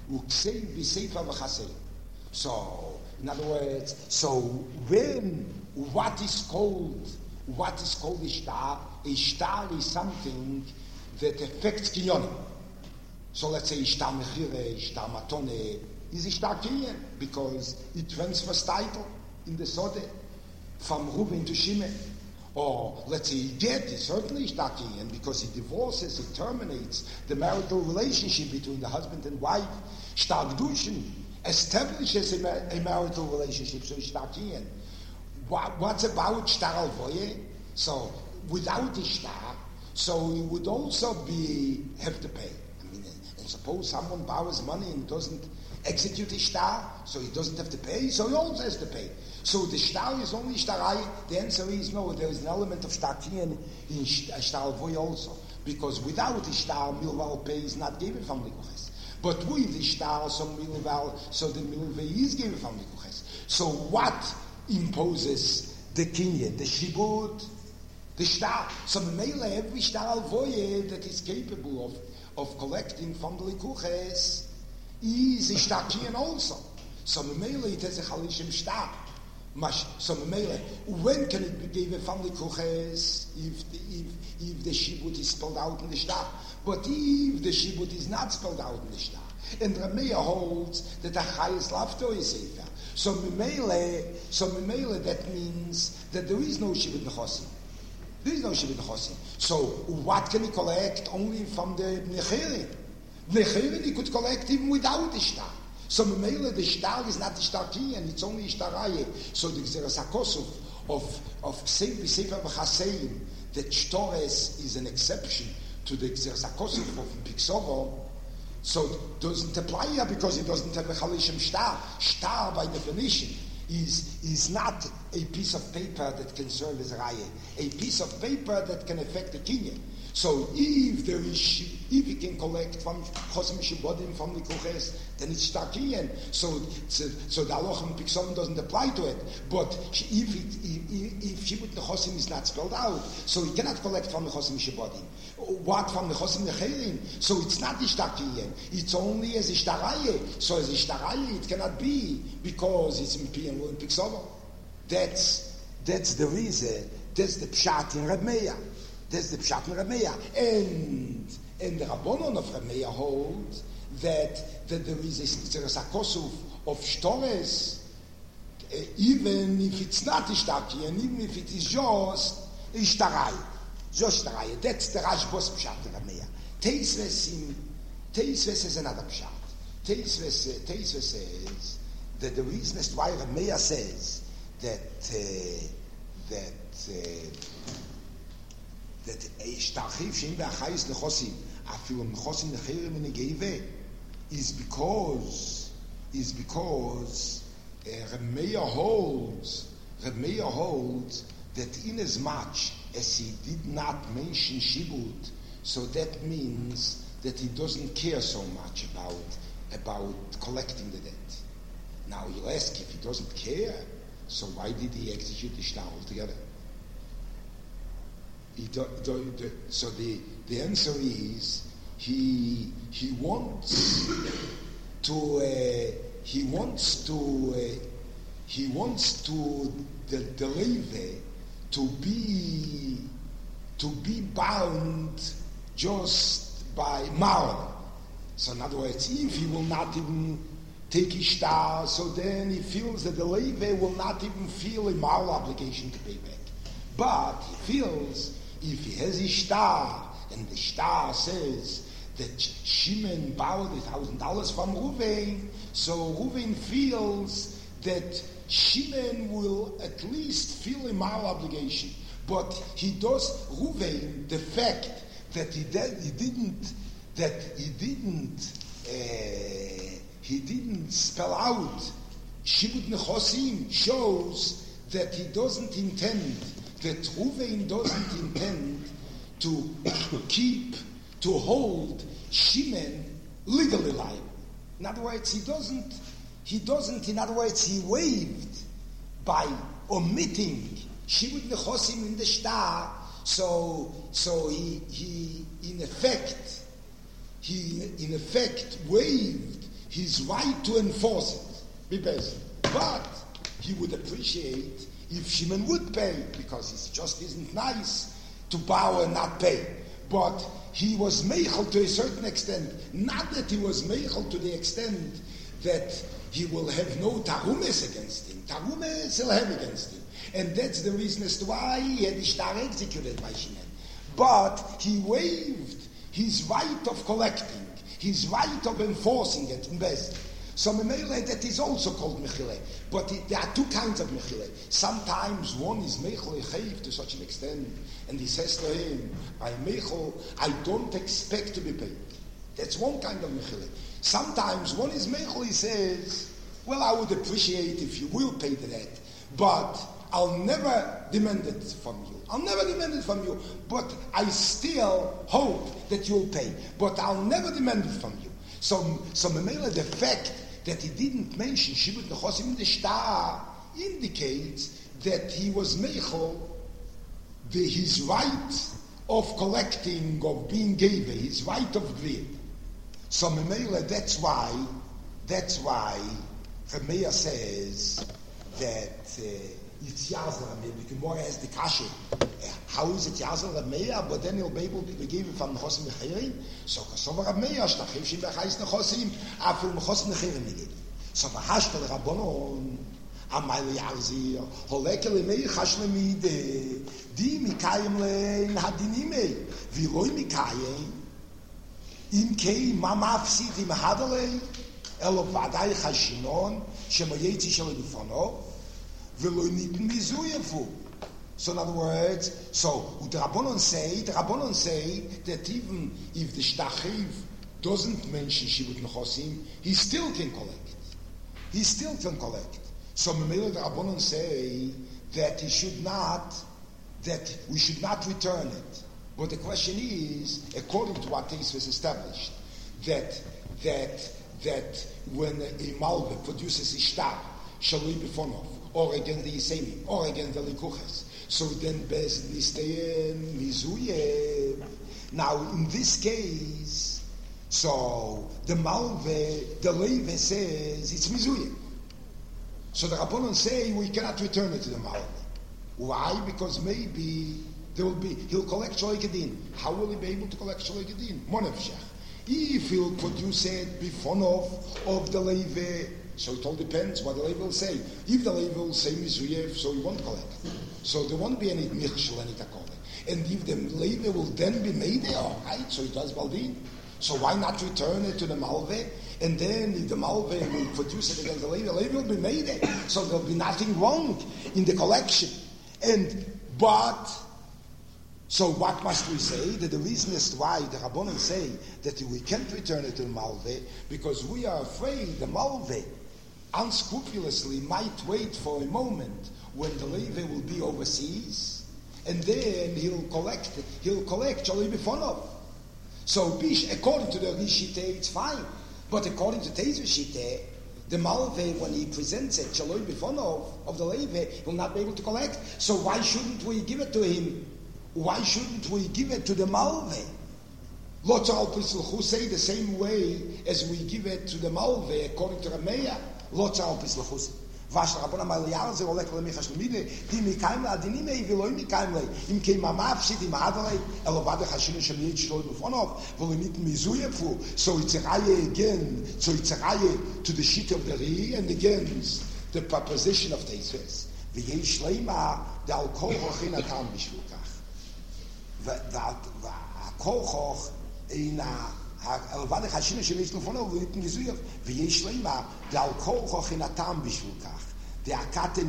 So, in other words, so when what is called a star is something that affects kinyonim. So let's say star mechire, star matone is a star kinyon because it transfers title in the sode from Reuben to Shimon. Or let's say Get is certainly star kinyon because it divorces, it terminates the marital relationship between the husband and wife. Shtar Gdushin establishes a marital relationship, so Shtar Kinyan. What's about Shtar Alvoye? So without the Shtar, so he would also have to pay. I mean, and suppose someone borrows money and doesn't execute the Shtar, so he doesn't have to pay, so he also has to pay. So the Shtar is only Shtarai. The answer is no, there is an element of Shtar Kinyan in Shtar Alvoye also. Because without the Shtar, Milval pay is not given from the Koches. But with the Shtar, so the Milvei is given from the Kuches. So what imposes the Kinyan? The Shibud, the Shtar. So Mele, every Shtar Alvoye that is capable of collecting from the Kuches is a Shtar Kinyan also. So Mele, it has a Chalishim Shtar. So Mele, when can it be given from the Kuches if the Shibud is spelled out in the Shtar? But if the Shibud is not spelled out in the Shtar, and Rameya holds that the highest lafto is Sefer, so Mimele, that means that there is no Shibud Nechosim. There is no Shibud Nechosim. So what can he collect? Only from the Necherin. Necherin he could collect even without the Shtar. So Memele, the shtar is not the shtarkiyan, it's only shtaraya. So there is a kosuf of Sefer Chaseim, that shtores is an exception to the Kosuf of Piksovo. So it doesn't apply here because it doesn't have a Chalishim shtar. Shtar by definition is not a piece of paper that can serve as a raya, a piece of paper that can affect the kinyan. So if he can collect from Chosim Shibodim from the Kuches, then it's shtarkiyan. So the Alochim Piksovim doesn't apply to it. But if Shibut Nechosim is not spelled out, so he cannot collect from the Chosim Shibodim. What from the Chosim Nechelim? So it's not the shtarkiyan. It's only as a shtaraye. So as a shtaraye it cannot be because it's in Pi and in Piksovim. That's the reason. That's the pshat in Reb Meir. That's the pshat in Reb Meir. And the Rabbanon of Reb Meir holds that there is a kosuf of shtores, even if it's not ishtaki, and even if it is just ishtarai. Just ishtarai. That's the Rashbos pshat in Reb Meir. Teisves is another pshat. Teisves says that the reason is why Reb Meir says that Shtarchiv shein be'achayis lechosim afilu mechosim nechirim in negeive is because Reb Meir holds that in as much as he did not mention shibud, so that means that he doesn't care so much about collecting the debt. Now you'll ask, if he doesn't care, so why did he execute the shtar altogether? So the answer is he wants the levy to be bound just by mal. So in other words, if he will not even take ishtar, so then he feels that the levy will not even feel a mal obligation to pay back. But he feels if he has ishtar, and the shtar says that Shimon borrowed $1,000 from Ruvain, so Ruvain feels that Shimon will at least feel a mal obligation. But he does Ruvain, the fact that he didn't spell out Shibud Nechosim shows that he doesn't intend, that Ruvain doesn't intend to hold Shimon legally liable. In other words, he waived by omitting Shibud Nechosim in the shtar, so he in effect waived his right to enforce it. But he would appreciate if Shimon would pay, because it just isn't nice to borrow and not pay. But he was meichel to a certain extent. Not that he was meichel to the extent that he will have no tarumes against him. Tarumes he'll have against him. And that's the reason as to why he had the shtar executed by Shimon. But he waived his right of collecting, his right of enforcing it in Bezdin. So Memele, that is also called Mechile. But there are two kinds of Mechile. Sometimes one is Mechile Chayiv to such an extent, and he says to him, by Mechel, I don't expect to be paid. That's one kind of Mechile. Sometimes one is Mechel, he says, well, I would appreciate if you will pay the debt, but I'll never demand it from you. I'll never demand it from you, but I still hope that you'll pay. But I'll never demand it from you. So Memele, the fact that he didn't mention Shibud Nechosim in the shtar indicates that he was meichel his right of collecting, of being gave, his right of gvir. So Memele, that's why Meir says that it's Yazel Rameir. The Gemara has the kasha. How is it Yazel Rameir? But then he'll be able to be given from Nechosim Nechirim. So Kasova Rameir, Shtachiv Shim Bechayis Nechosim, Afil Nechosim Nechirim Negid. So Mahashtel Rabbanon, Amayli Yarzir, Holekel Meir Chash Lemide, Di Mikayim Lein Hadinime, Viroi Mikayim, Im Kei Mamafsit Im Hadalei. אלא ודאי חשינון, שמייצי שלו בפונו, ולא ניתן מזויפו. So in other words, the Rabbanon say that even if the Shtachiv doesn't mention Shivut Nechosim, he still can collect. So Memele the Rabbanon say that we should not return it. But the question is, according to what Teis was established, that when a Malve produces a shtar, Shaloi Befonov, or against the Yisemim, or against the Likuches, so then Bez Nisteyen Mizuyev. Now in this case, so the Malve, the Leve says it's Mizuyev. So the Rabbanon say we cannot return it to the Malve. Why? Because maybe he'll collect Shaloi Kedin. How will he be able to collect Shaloi Kedin? Monevshach. If he'll produce it before of the Leve, so it all depends what the Leve will say. If the Leve will say Mizuyev, so he won't collect. So there won't be any Michshel, any Takole. And if the Leve will then be made there, all right, so he does Baldin. So why not return it to the Malve? And then if the Malve will produce it against the Leve will be made there. So there'll be nothing wrong in the collection. So what must we say? That the reason is why the Rabbanon say that we can't return it to the Malve, because we are afraid the Malve unscrupulously might wait for a moment when the Leve will be overseas, and then he'll collect Shaloi Befonov. So according to the Rishite, it's fine. But according to Teis Rishite, the Malve, when he presents it, Shaloi Befonov of the Leve, will not be able to collect. So why shouldn't we give it to him? Why shouldn't we give it to the Malve? Lotzal Pislchu say the same way as we give it to the Malve, according to Rameya. Lotzal Pislchu. Was Rabbona Maliyar ze olek le michashmide, di mikaim adinime viloi mikaim im keimamav sit im adale, elovad khashinu shemiyet shloi befonov, volumit mizuyefu. So it's a raye again. So it's a raye to the sheet of the Ri and against the proposition of Teisves. V'yesh leima the alkohoch in atam bishvukach. V'akochoch in הלבד החשינו שיש לפונו וניתן גזויך ויש למה דל כל חוכנתם בשביל כך דעקתם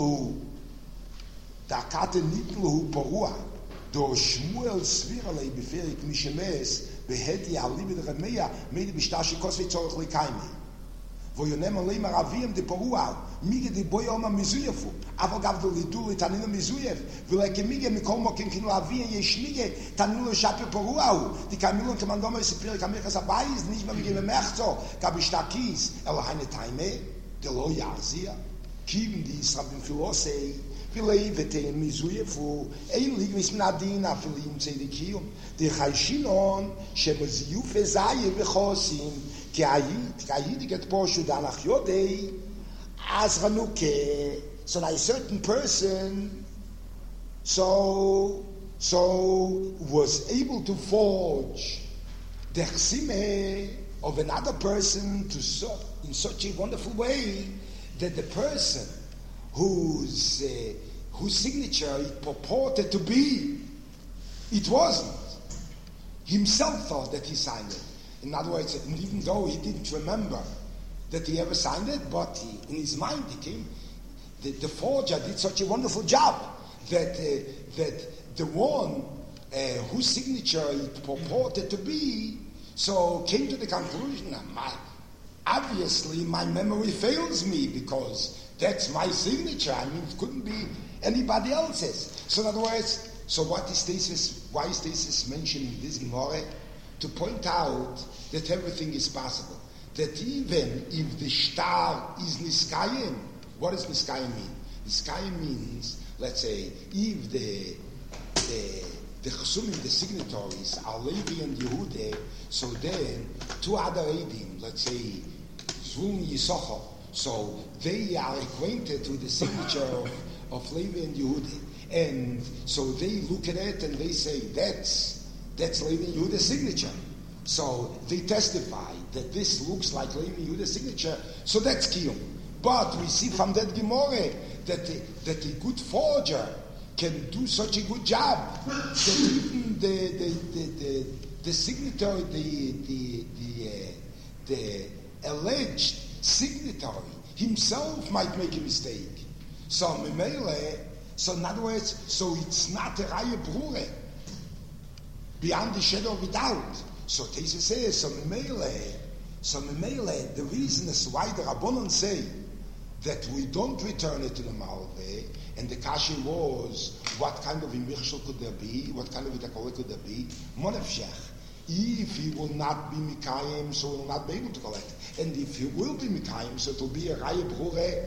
ניתן לו פרוע דו שמואל סביר עלי בפרק משמס בהדי הליבד רמיה מידי בשטר שכוס וצורך לקיימי ויונם עליהם ערבים דפרוע מיגה דיבוי עומה מזויפו אבל גם דולידו לתנינו מזויף ולכמיגה מכל מוקים כאילו אביה יש מיגה תנינו לשפר פרוע הוא דקיימילון כמנדומה יספיר כמיכס הבייז נשמע מגיע למחצו כבשתקיס אלא הנה טיימה דלא יעזיה קיבן דיס רבים פילוסי ולאיבתן מזויפו אין ליגמיס מן הדין אפלים צדיקים דחיישינון שמזיוף זאי וחוסים כי היית get poshu danach yodei as Hanukkah. So now a certain person so was able to forge the chsime of another person in such a wonderful way that the person whose signature it purported to be, it wasn't. Himself thought that he signed it. In other words, even though he didn't remember that he ever signed it, but in his mind he came, the forger did such a wonderful job that the one whose signature it purported to be, so came to the conclusion, obviously my memory fails me because that's my signature. I mean, it couldn't be anybody else's. So in other words, so why is Tesis mentioning this Gemara? To point out that everything is possible. That even if the shtar is niskayim, what does niskayim mean? Niskayim means, let's say, if the chesumim, the signatories, are Levi and Yehuda, so then two other Eidim, let's say, Zvulun Yisachar, so they are acquainted with the signature of Levi and Yehuda. And so they look at it and they say, that's Levi and Yehuda's signature. So they testify that this looks like Levi and Yehuda's signature, so that's Kiyum. But we see from that Gemara that a good forger can do such a good job that even the signatory, alleged signatory himself might make a mistake. So Memele, so in other words, so it's not a Raya Brure, beyond the shadow of a doubt. So Teisa says, so Memele, the reason is why the Rabbanon say that we don't return it to the Malveh, and the Kashi was, what kind of Imichshel could there be? What kind of Itakole could there be? Monefshech. If he will not be Mikayim, so he will not be able to collect. And if he will be Mikayim, so it will be a Raya Brure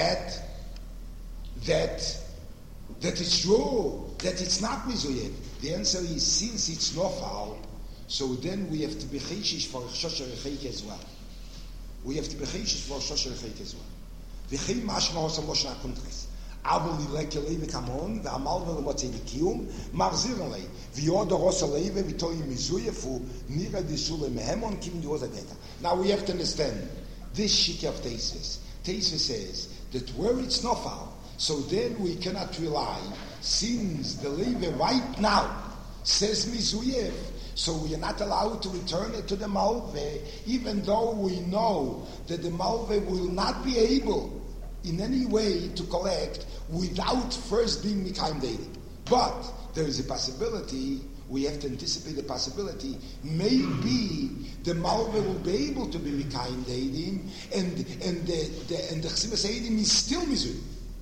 that it's true, that it's not Mizuyev. The answer is, since it's Nofal, so then we have to be Cheshish for Shosher Recheik as well. We have to be Cheshish for Shosher Recheik as well. V'chim mashma hosam moshna kuntres. Aber li leke leve kamon, v'amal v'lemotze v'kiyum, marziren lei. V'yodo rosa leve, v'toyi mizuye fu, nira disule mehemon, kim diyoza deta. Now we have to understand, this shikha of Teisves. Teisves says, that where it's nofal, so then we cannot rely, since the leve right now says mizuyev, so we are not allowed to return it to the Malveh, even though we know that the Malveh will not be able in any way to collect without first being Mikayim Dating. But there is a possibility, we have to anticipate the possibility, maybe the Malveh will be able to be Mikayim Dating, and the Chesimas Eidim is still Mizuyev.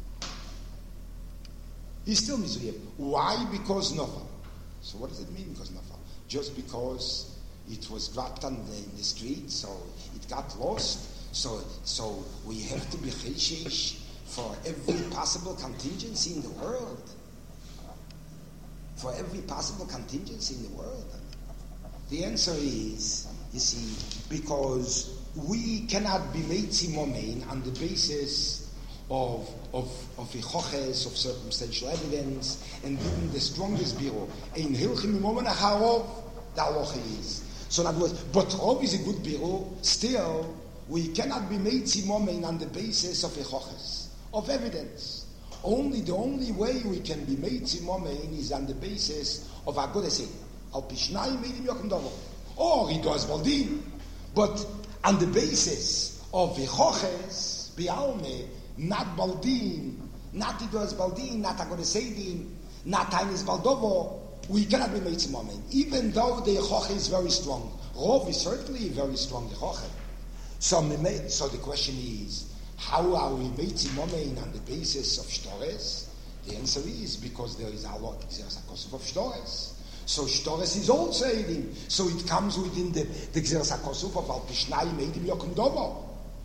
He's still Mizuyev. Why? Because Nofal. So what does it mean because Nofal? Just because it was dropped in the street, so it got lost. So we have to be cheshish for every possible contingency in the world. For every possible contingency in the world. The answer is, you see, because we cannot be meitzi momein on the basis of ichoches, of circumstantial evidence, and even the strongest bureau. In Hilchim Imomon Acharov, the halacha is. So in other words, but Rov is a good bureau, still, we cannot be meitzi momein on the basis of ichoches, of evidence. The only way we can be meitzi momein is on the basis of Agodesei. Al Pishnai Meidim Yochim Dovo. Or he does Baldin. But on the basis of ichoches, Bialme, not Baldin, not Idoas Baldin, not Agodeseidim, not Tainis Baldovo, we cannot be Meitzi Momen, even though the Yechoche is very strong. Rov is certainly a very strong Yechoche. So the question is, how are we Meitzi Momen on the basis of Shtores? The answer is because there is a lot of Shtores. So Shtores is also Eidim. So it comes within the Gzeres HaKosuf of Al Pishnai Eidim Yokum Dovo.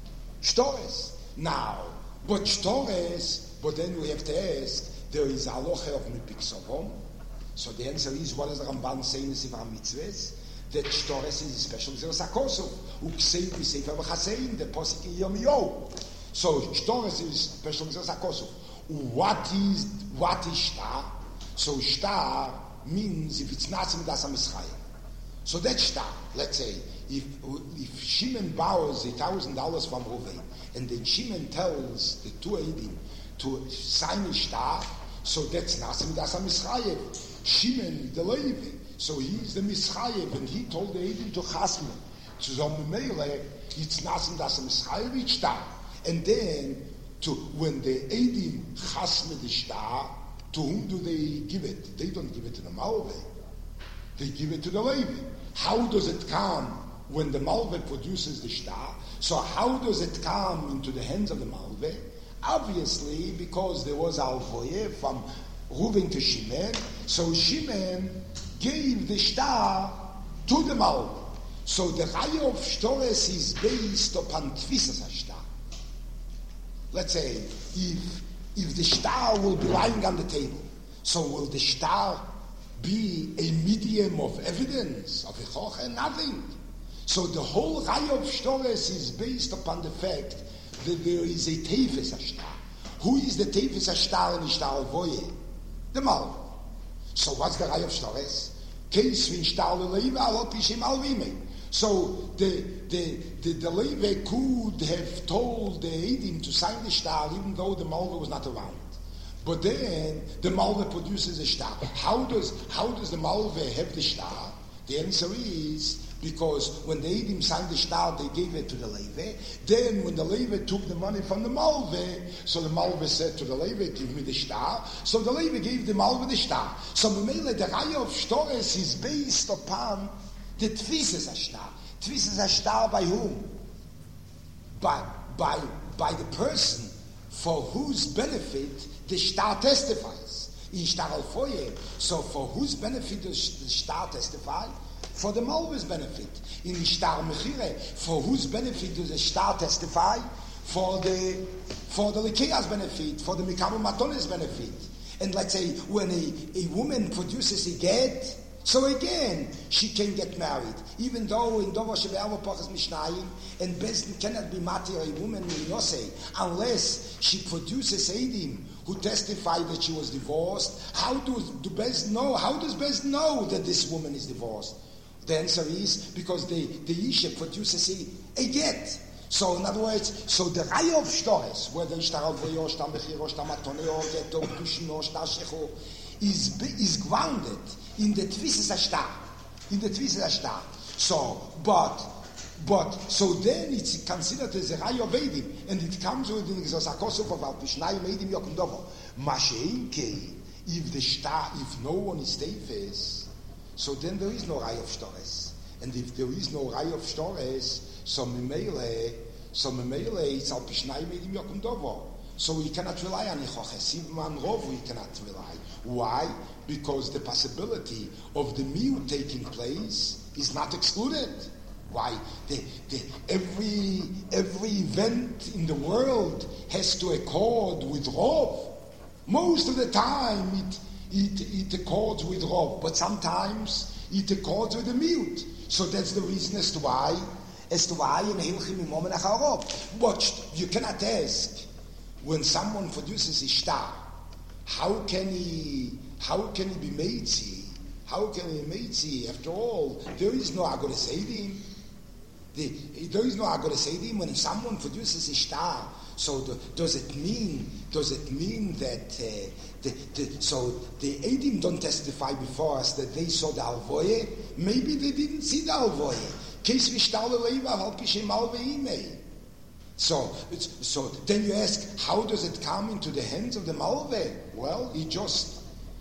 Shtores. Now, but Shtores, but then we have to ask, there is a halacha of Mipiksovom. So the answer is, what does the Ramban say in the Sefer HaMitzvahs? That Shtores is a special Gzeres HaKosuf. Uksei v'sefer v'chasein, the posik in Yom Yom. So Shtores is special Gzeres HaKosuf. What is Shtar? So Shtar means if it's not Midas HaMischayim. So that's Shtar. Let's say, if Shimon borrows $1,000 from Reuven, and then Shimon tells the two Eidim to sign a Shtar, so that's Nasa Midas HaMischayim. Shimon, the Levi, so he's the Mischayev, and he told the Eidim to Chasme. So Memele, it's Nasa Midas HaMischayim, it's Shtar. And then, when the Eidim Chasme the Shtar, to whom do they give it? They don't give it to the Malveh. They give it to the Levi. How does it come when the Malveh produces the Shtar? So how does it come into the hands of the Malveh? Obviously, because there was Alvoye from Reuven to Shimon, so Shimon gave the Shtar to the Malveh. So the Raya of Shtores is based upon Tfisas HaShtar. Let's say, if the Shtar will be lying on the table, so will the Shtar be a medium of evidence, of Echoche? Nothing. So the whole Raya of Shtores is based upon the fact that there is a Teifes HaShtar. Who is the Teifes HaShtar in Shtar Alvoye? The Malveh. So what's the Raya of Shtores? Case when Shtar Leiva Alot Pishim Alvime. So the Levi could have told the Eidim to sign the Shtar even though the Malveh was not around. But then the Malveh produces a Shtar. How does the Malveh have the Shtar? The answer is Because when the Eidim signed the shtar, they gave it to the Levi. Then when the Levi took the money from the Malve, so the Malve said to the Levi, give me the shtar. So the Levi gave the Malve the shtar. So Memele, the Raya of Shtores is based upon the Tfises HaShtar. Tfises HaShtar by whom? By the person for whose benefit the shtar testifies. In shtar al-foye. So for whose benefit does the shtar testify? For the Malve's benefit. In shtar mechire, for whose benefit does the shtar testify? For the Lekea's benefit, for the Mikamu Matone's benefit. And let's say when a woman produces a get, so again, she can get married. Even though in Dovo Shebe'avo Pochas Mishnayim, and Bezdin cannot be matir a woman in Yosei, unless she produces Eidim who testify that she was divorced. How do Bezdin know? How does Bezdin know that this woman is divorced? The answer is because the Isha produces a get. So in other words, so the Raya of Shtores, whether Ishtar Alvoyo, Shtar Mechiro, Shtar Matoneo, Geto, Kushino, Shtar Shecho, is grounded in the Tfises HaShtar. In the Tfises HaShtar. So, so then it's considered as a Raya of Eidim, and it comes with the Zosakosov of Al-Pishnayim Eidim Yokum Dovo. Masheinke, if no one is Teifes, so then there is no Raya of Shtores. And if there is no Raya of Shtores, so Memele, it's Al Pishnayim Eidim Yokum Dovo. So we cannot rely on Yechoches. Even on Rov we cannot rely. Why? Because the possibility of the miut taking place is not excluded. Why? Every event in the world has to accord with Rov. Most of the time it accords with Rov, but sometimes it accords with the miut. So that's the reason as to why in Hilchim Imom and Acharov. But you cannot ask, when someone produces a shtar, how can he be meitzi? How can he be meitzi? After all, there is no Agoras Eidim. There is no Agoras Eidim when someone produces a shtar. So does it mean that so the Eidim don't testify before us that they saw the Alvoye? Maybe they didn't see the Alvoye. Case v'shtar leleiva hal kishem alveimei. So then you ask, how does it come into the hands of the Malve? Well, he just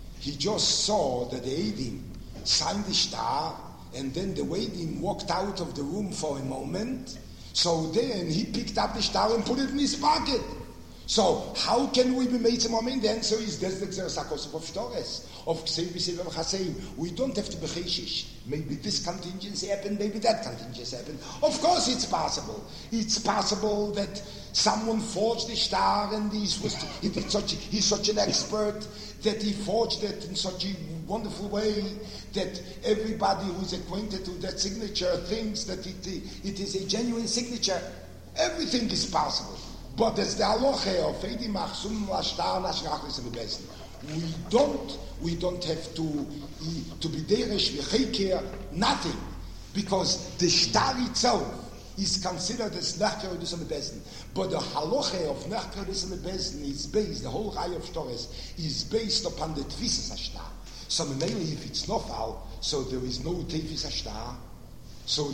saw that the Eidim signed the shtar, and then the Eidim walked out of the room for a moment. So then he picked up the shtar and put it in his pocket. So how can we be made some moment? The answer is that's the Xerosakos of Shtores. Of we don't have to be cheshish. Maybe this contingency happened, maybe that contingency happened. Of course it's possible. It's possible that someone forged the shtar and he's such an expert that he forged it in such a wonderful way that everybody who is acquainted with that signature thinks that it is a genuine signature. Everything is possible. But there's the halacha of Eidim Machsum Lashtar Nashrachlis in the Bezdin. We don't have to be deresh v'cheker, nothing, because the shtar itself is considered as Nachker Odus in the Bezdin. But the halacha of Nachker Odus in the Bezdin is based, the whole Raya of Shtores is based upon the Tfises HaShtar. So mainly if it's nofal, so there is no Tfises HaShtar. So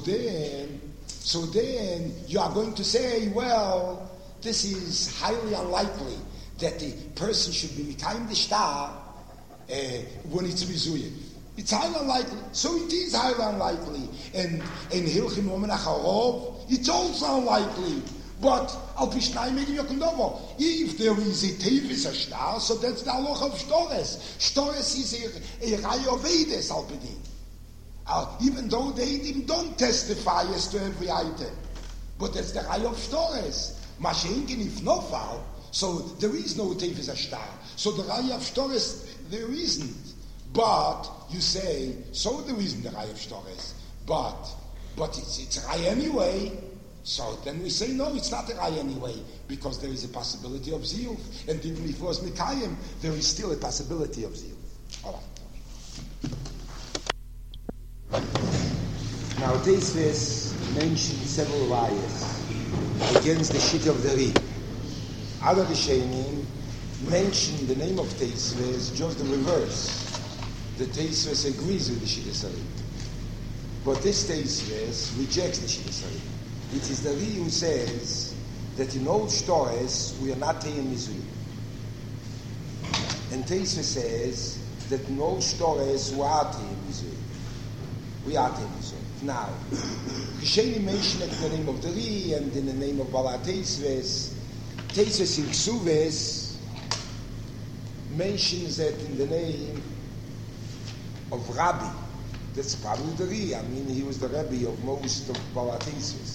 then you are going to say, well, this is highly unlikely that the person should be Mikayim the shtar when it's Mizuyev. It's highly unlikely. So it is highly unlikely. And in Hilchim Omen Acharov, it's also unlikely. But Al Pishnayim Eidim Yokum Dovo, if there is a Tevis shtar, so that's the halacha of Shtores. Shtores is a Raya of Eides Al Pidin. Even though the Eidim don't testify as to every item. But that's the Raya of Shtores. Mashenkin if nofal, so there is no Tevis HaShtar. So the Raya of Shtores, there isn't. But you say, so there isn't the Raya of Shtores. But it's a Raya anyway. So then we say, no, it's not a Raya anyway, because there is a possibility of Ziyuf. And even if it was Mikayim, there is still a possibility of Ziyuf. All right. Now, Teisves mentioned several Rayas against the shit of the Ri. Other Rishonim mention the name of Teisves just the reverse. The Teisves agrees with the shit of the Ri. But this Teisves rejects the Shitas Hari. It is the Ri who says that in old stories we are not Teyim Mizui. And Teisves says that in old stories we are Teyim Mizui. We are Teyim Mizui. Now, Kisheni mentioned it in the name of the Ri and in the name of Bala Teisves. Teisves in Ksuves mentions it in the name of Rabbi. That's probably the Ri. I mean, he was the Rabbi of most of Bala Teisves.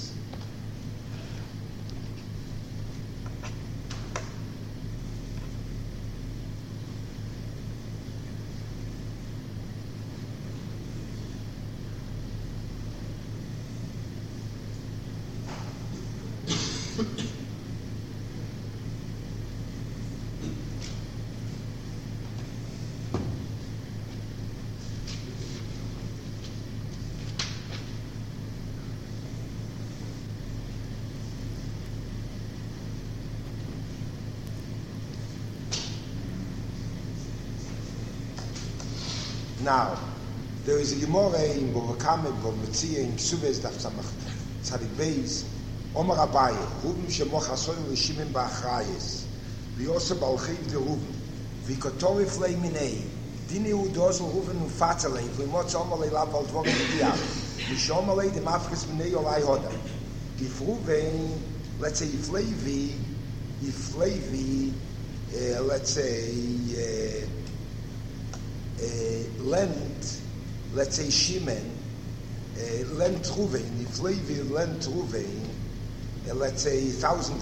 Now, there is a Gemara in Bavakame, Bavatzia, in Ksuves, Daf Tzadik Beis, Omar Abaye, Ruben Shemoch Hasoy Rishimim Ba'achrayes, V'yosa Balchiv de Ruben, V'kotori Flei Minei, Dini Udozel Ruben Ufatzalei, V'imot Zomalei Lav Al Dvorim V'diach, V'shomalei de Mafkes Minei Olai Hoda. If Ruben, let's say, if Levi, let's say, lent, let's say Shimon, lent Ruvain, if Levi lent Ruvain, let's say $1,000,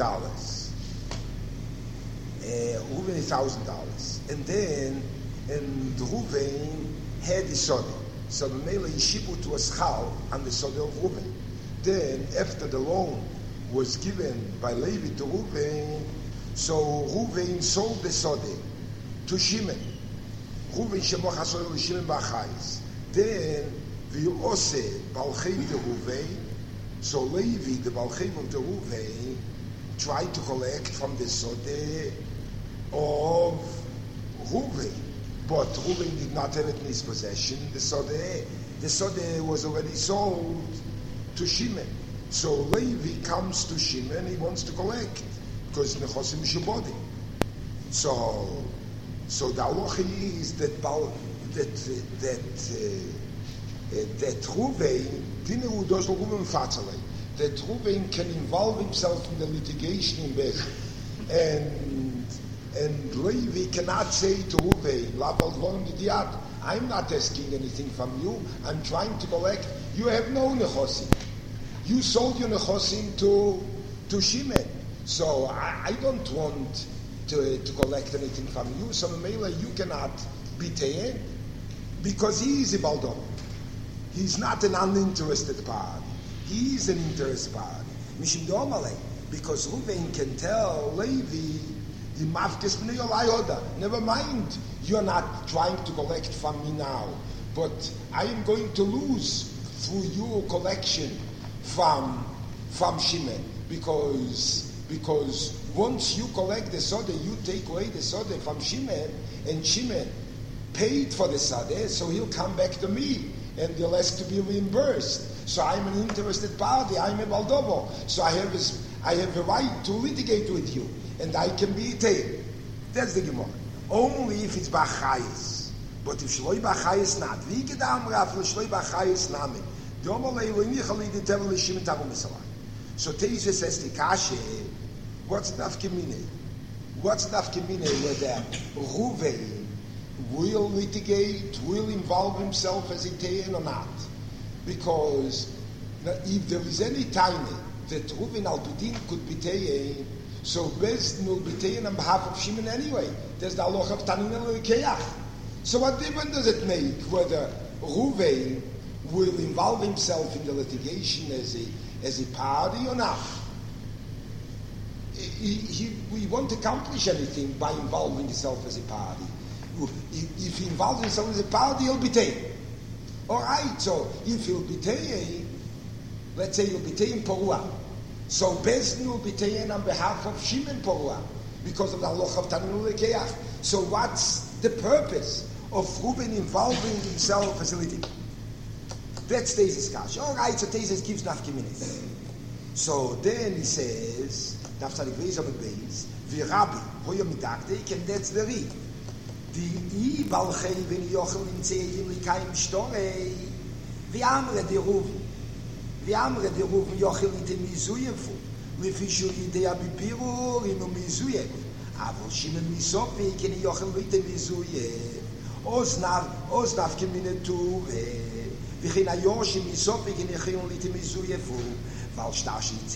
Ruvain $1,000, and then Ruvain had the Sode, so the Mele Yishibu to a schal on the Sode of Ruvain. Then after the loan was given by Levi to Ruvain, so Ruvain sold the Sode to Shimon. Ruven Shemoch Hasoy L'Shimon Ba'achayis. Then the Ose Balchei de Ruvain. So Levi, the Balchei of the Ruvain, tried to collect from the Sode of Ruvain, but Ruvain did not have it in his possession. The Sode was already sold to Shimon. So Levi comes to Shimon. He wants to collect because Nechosim Shabodi. So the halacha is that Ruvain didn't does Ruvain fatzalei. That Ruvain can involve himself in the litigation in Bech, and Levi cannot say to Ruvain, "Laval dvorim didiat." I'm not asking anything from you. I'm trying to collect. You have no nechosim. You sold your nechosim to Shimon. So I don't want to collect anything from you, so Mela you cannot be taken because he is a Baldom. He's not an uninterested party. He is an interested party. Mishim Domale, because Ruvain can tell Levi, the Mafkes B'nei Olai Hoda. Never mind, you're not trying to collect from me now, but I am going to lose through your collection from Shimon because once you collect the Sode, you take away the Sode from Shimon, and Shimon paid for the Sode, so he'll come back to me, and he'll ask to be reimbursed. So I'm an interested party, I'm a Baldovo, so I have a right to litigate with you, and I can be taken. That's the Gemara. Only if it's Bachayis. But if Shloi Bachayis not, wie gedam Rafel Shloi Bachayis nami, Domalei Loinichali de Tevel Shimon Tavu Misalai. So Teisha says the Kashe, what's nafkemine? What's nafkemine whether Ruvain will litigate, will involve himself as a Teyin or not? Because if there is any time that Ruvain al-Bidin could be Teyin, so Bezdin will be Teyin on behalf of Shimon anyway. There's the Aloch of Tanin al-Keach. So what difference does it make whether Ruvain will involve himself in the litigation as a party or not? We won't accomplish anything by involving himself as a party. If he involves himself as a party, he'll be taken. All right, so if he'll be taken, let's say he'll be taken Porua. So Bezdin will be taken on behalf of Shimon Porua because of the Aloch of Tanur Lekeach. So what's the purpose of Ruben involving himself as a litigant? That's Tezes Kash. All right, so Tezes gives nafkiminis. So then he says, Nafsalik Beis of a Beis, V'Rabbi, Hoya Midakdik, and that's the Ri. The Balchei V'ni Yochel in Tzeidim Likaim Shtorei, V'Amre de Ruven. V'Amre de Ruven Yochel in Mizuyefu, V'Fishu Yidea Bibirur in Mizuyev. Avol Shimon Misopik in Yochel in Mizuyev. Oznav Keminetu, V'Chin Ayoshi Misopik in Yochel in Mizuyefu. So he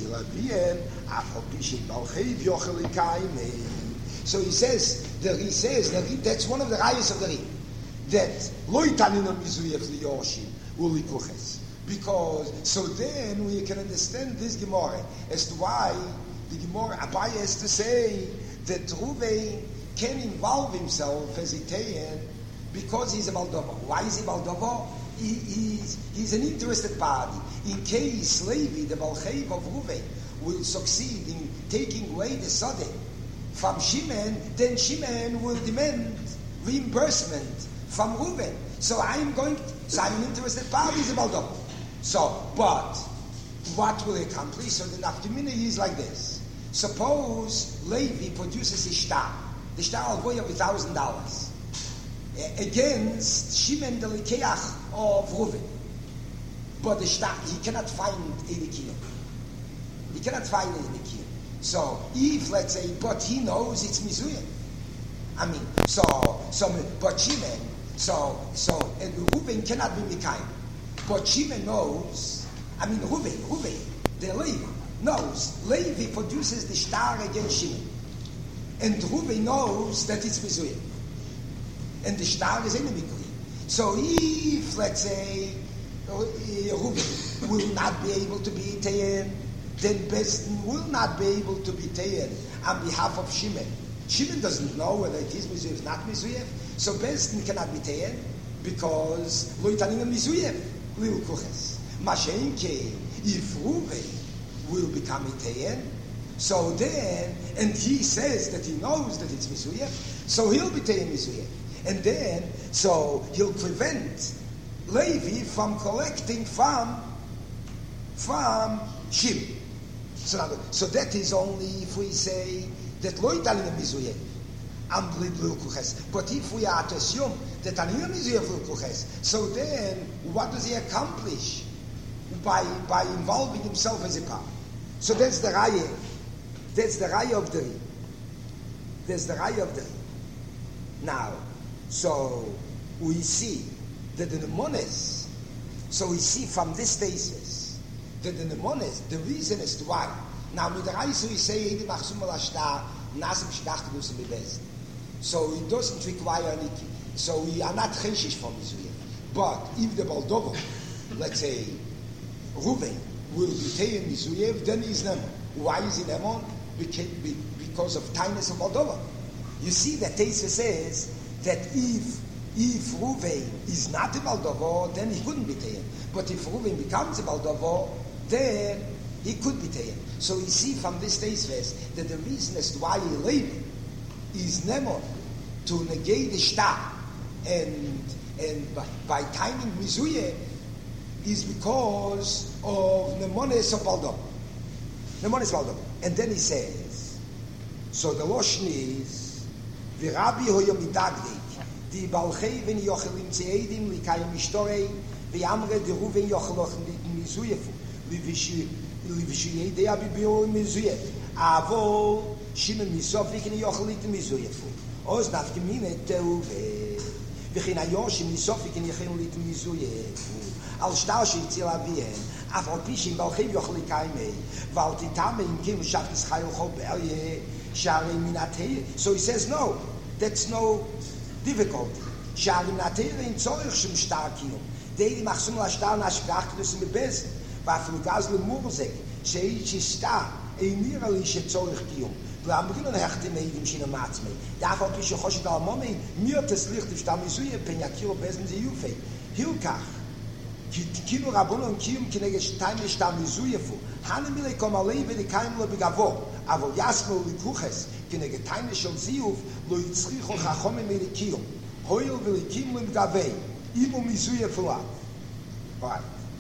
says, that's one of the rayas of the Ri, that loitanina mizuyef liyoshim ulikuches. Because so then we can understand this Gemara as to why the Gemara Abaye has to say that Reuven can involve himself as a Tayan because he's a Moldova. Why is he Moldova? He's an interested party. In case Levi, the Balcheiv of Reuven, will succeed in taking away the Sodeh from Shimon, then Shimon will demand reimbursement from Reuven. So I'm an interested party is about that. So, but what will it accomplish? So the nafkamina is like this. Suppose Levi produces a shtar. The shtar will go up $1,000 against Shimon the Likeach of Reuven. But the shtar, he cannot find 80 kilo. He cannot find 80 kilo. So if, let's say, but he knows it's Mizuyah. I mean, but Shimon, and Reuven cannot be Mikayim. But Shimon knows, Reuven, the Levi, knows. Levi produces the shtar against Shimon. And Reuven knows that it's Mizuyah. And the shtar is enemy. So if, let's say, Reuven will not be able to be Tayan, then Besdin will not be able to be Tayan on behalf of Shimon. Shimon doesn't know whether it is Mizuyev or not Mizuyev, so Besdin cannot be Tayan because Loitanin Mizuyev will Kuches. Mashenke, if Reuven will become a Tayan, so then, and he says that he knows that it's Mizuyev, so he'll be Tayan Mizuyev. And then, so he'll prevent Levi from collecting from Shimon. So that is only if we say that Loitalina Mizuyev and Lidlukuches. But if we are to assume that Anina Mizuyev Lidlukuches, so then what does he accomplish by involving himself as a part? So that's the Raya. That's the Raya of the Ri. That's the Raya of the Ri. Now, so we see that the Nemones, so we see from this thesis that the Nemones, the reason as to why. Now, with the Raisu, we say, so it doesn't require any, so we are not cheshish from Mizuyev. But if the Baldovo, let's say, Reuven, will be taken Mizuyev, then he's Nemon. Why is he Nemon? Because of tightness of Baldovo. You see that thesis says that if Reuven is not a Baldovo, then he couldn't be taken. But if Reuven becomes a Baldovo, then he could be taken. So we see from this thesis that the reason as to why Levi is Nemon to negate the shtar and by timing Mizuye is because of Nemones of Baldovo. Nemones Baldovo. And then he says, so the Loshen is V'Rabbi hoyo midagdik di balchei ven yochelim tzeidim likayim mishtorei v'yamre di Reuven yochelochen mizuyefu livishiyei abibiru mizuyef avol Shimon misofik in yochelit mizuyefu oz nafkemine teuve v'chin ayoshim misofik in yochelit mizuyefu al shtar sheyitzil avien afal pishim balchei yochelit kaimei val titame im kim shaftis chayil chol be'elye. So he says, no, that's no difficulty. Shari Natere in Zorich Shum Starkium. Deiri Machsum La Star Nash Gachtus in the Bez. Wafim Gazle Murzek. Sheichi Star. Einira Lishe Zorich Kium. Blamrin Hechte Meidim Shinamatzme. Davon Pische Choshit Al Momi. Mirtes Licht of Stamisuye Penyakiro Bezen Ziyufe. Hilkach. Kilo Rabonon Kium Kinege Time Stamisuyefu. Hanemile Komalei Velikaim Lebigavo. Aber Jasmo Likuches, Kinege Time Shel Ziyuf, Lo Yitzricho Chachome Melikium. Hoil Velikim Lim Gavei. Imu Mizuyefu. Alright.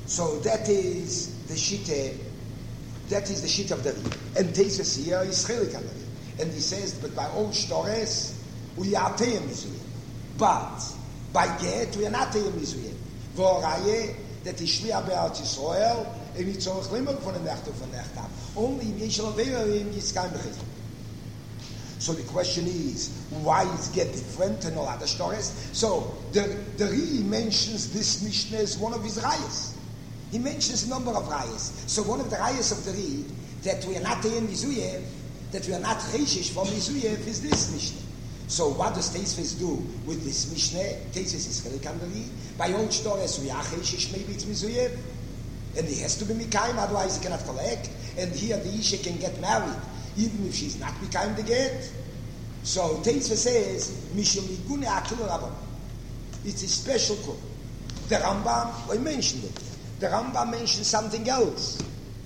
So that is the shita. That is the shita of the Ri. And Tesis here is chelik on the Ri. And he says, but by all stores, we are teyem mizuyim. But by get, we are not teyem mizuyim. V'oraye, that is shliach be'Eretz Yisrael, and it's auch limmer von der Nacht auf der Nacht ab. Only in Yeshua Ve'erim is kein Bechizim. So the question is, why is get different and all other stories? So the Ri mentions this Mishnah as one of his rayas. He mentions a number of rayas. So one of the rayas of the Ri, that we are not in Mizuyev, that we are not Reshish from Mizuyev, is this Mishnah. So what does Teisves do with this Mishnah? Teisves is chelik on the Ri. By old stories, we are Reshish, maybe it's Mizuyev. And he has to be Mikayim, otherwise he cannot collect. And here the Isha can get married, even if she's not Mikayim the get. So Teisves says, Mishum Igune Akil Rabban. It's a special code. The Rambam, I mentioned it. The Rambam mentioned something else.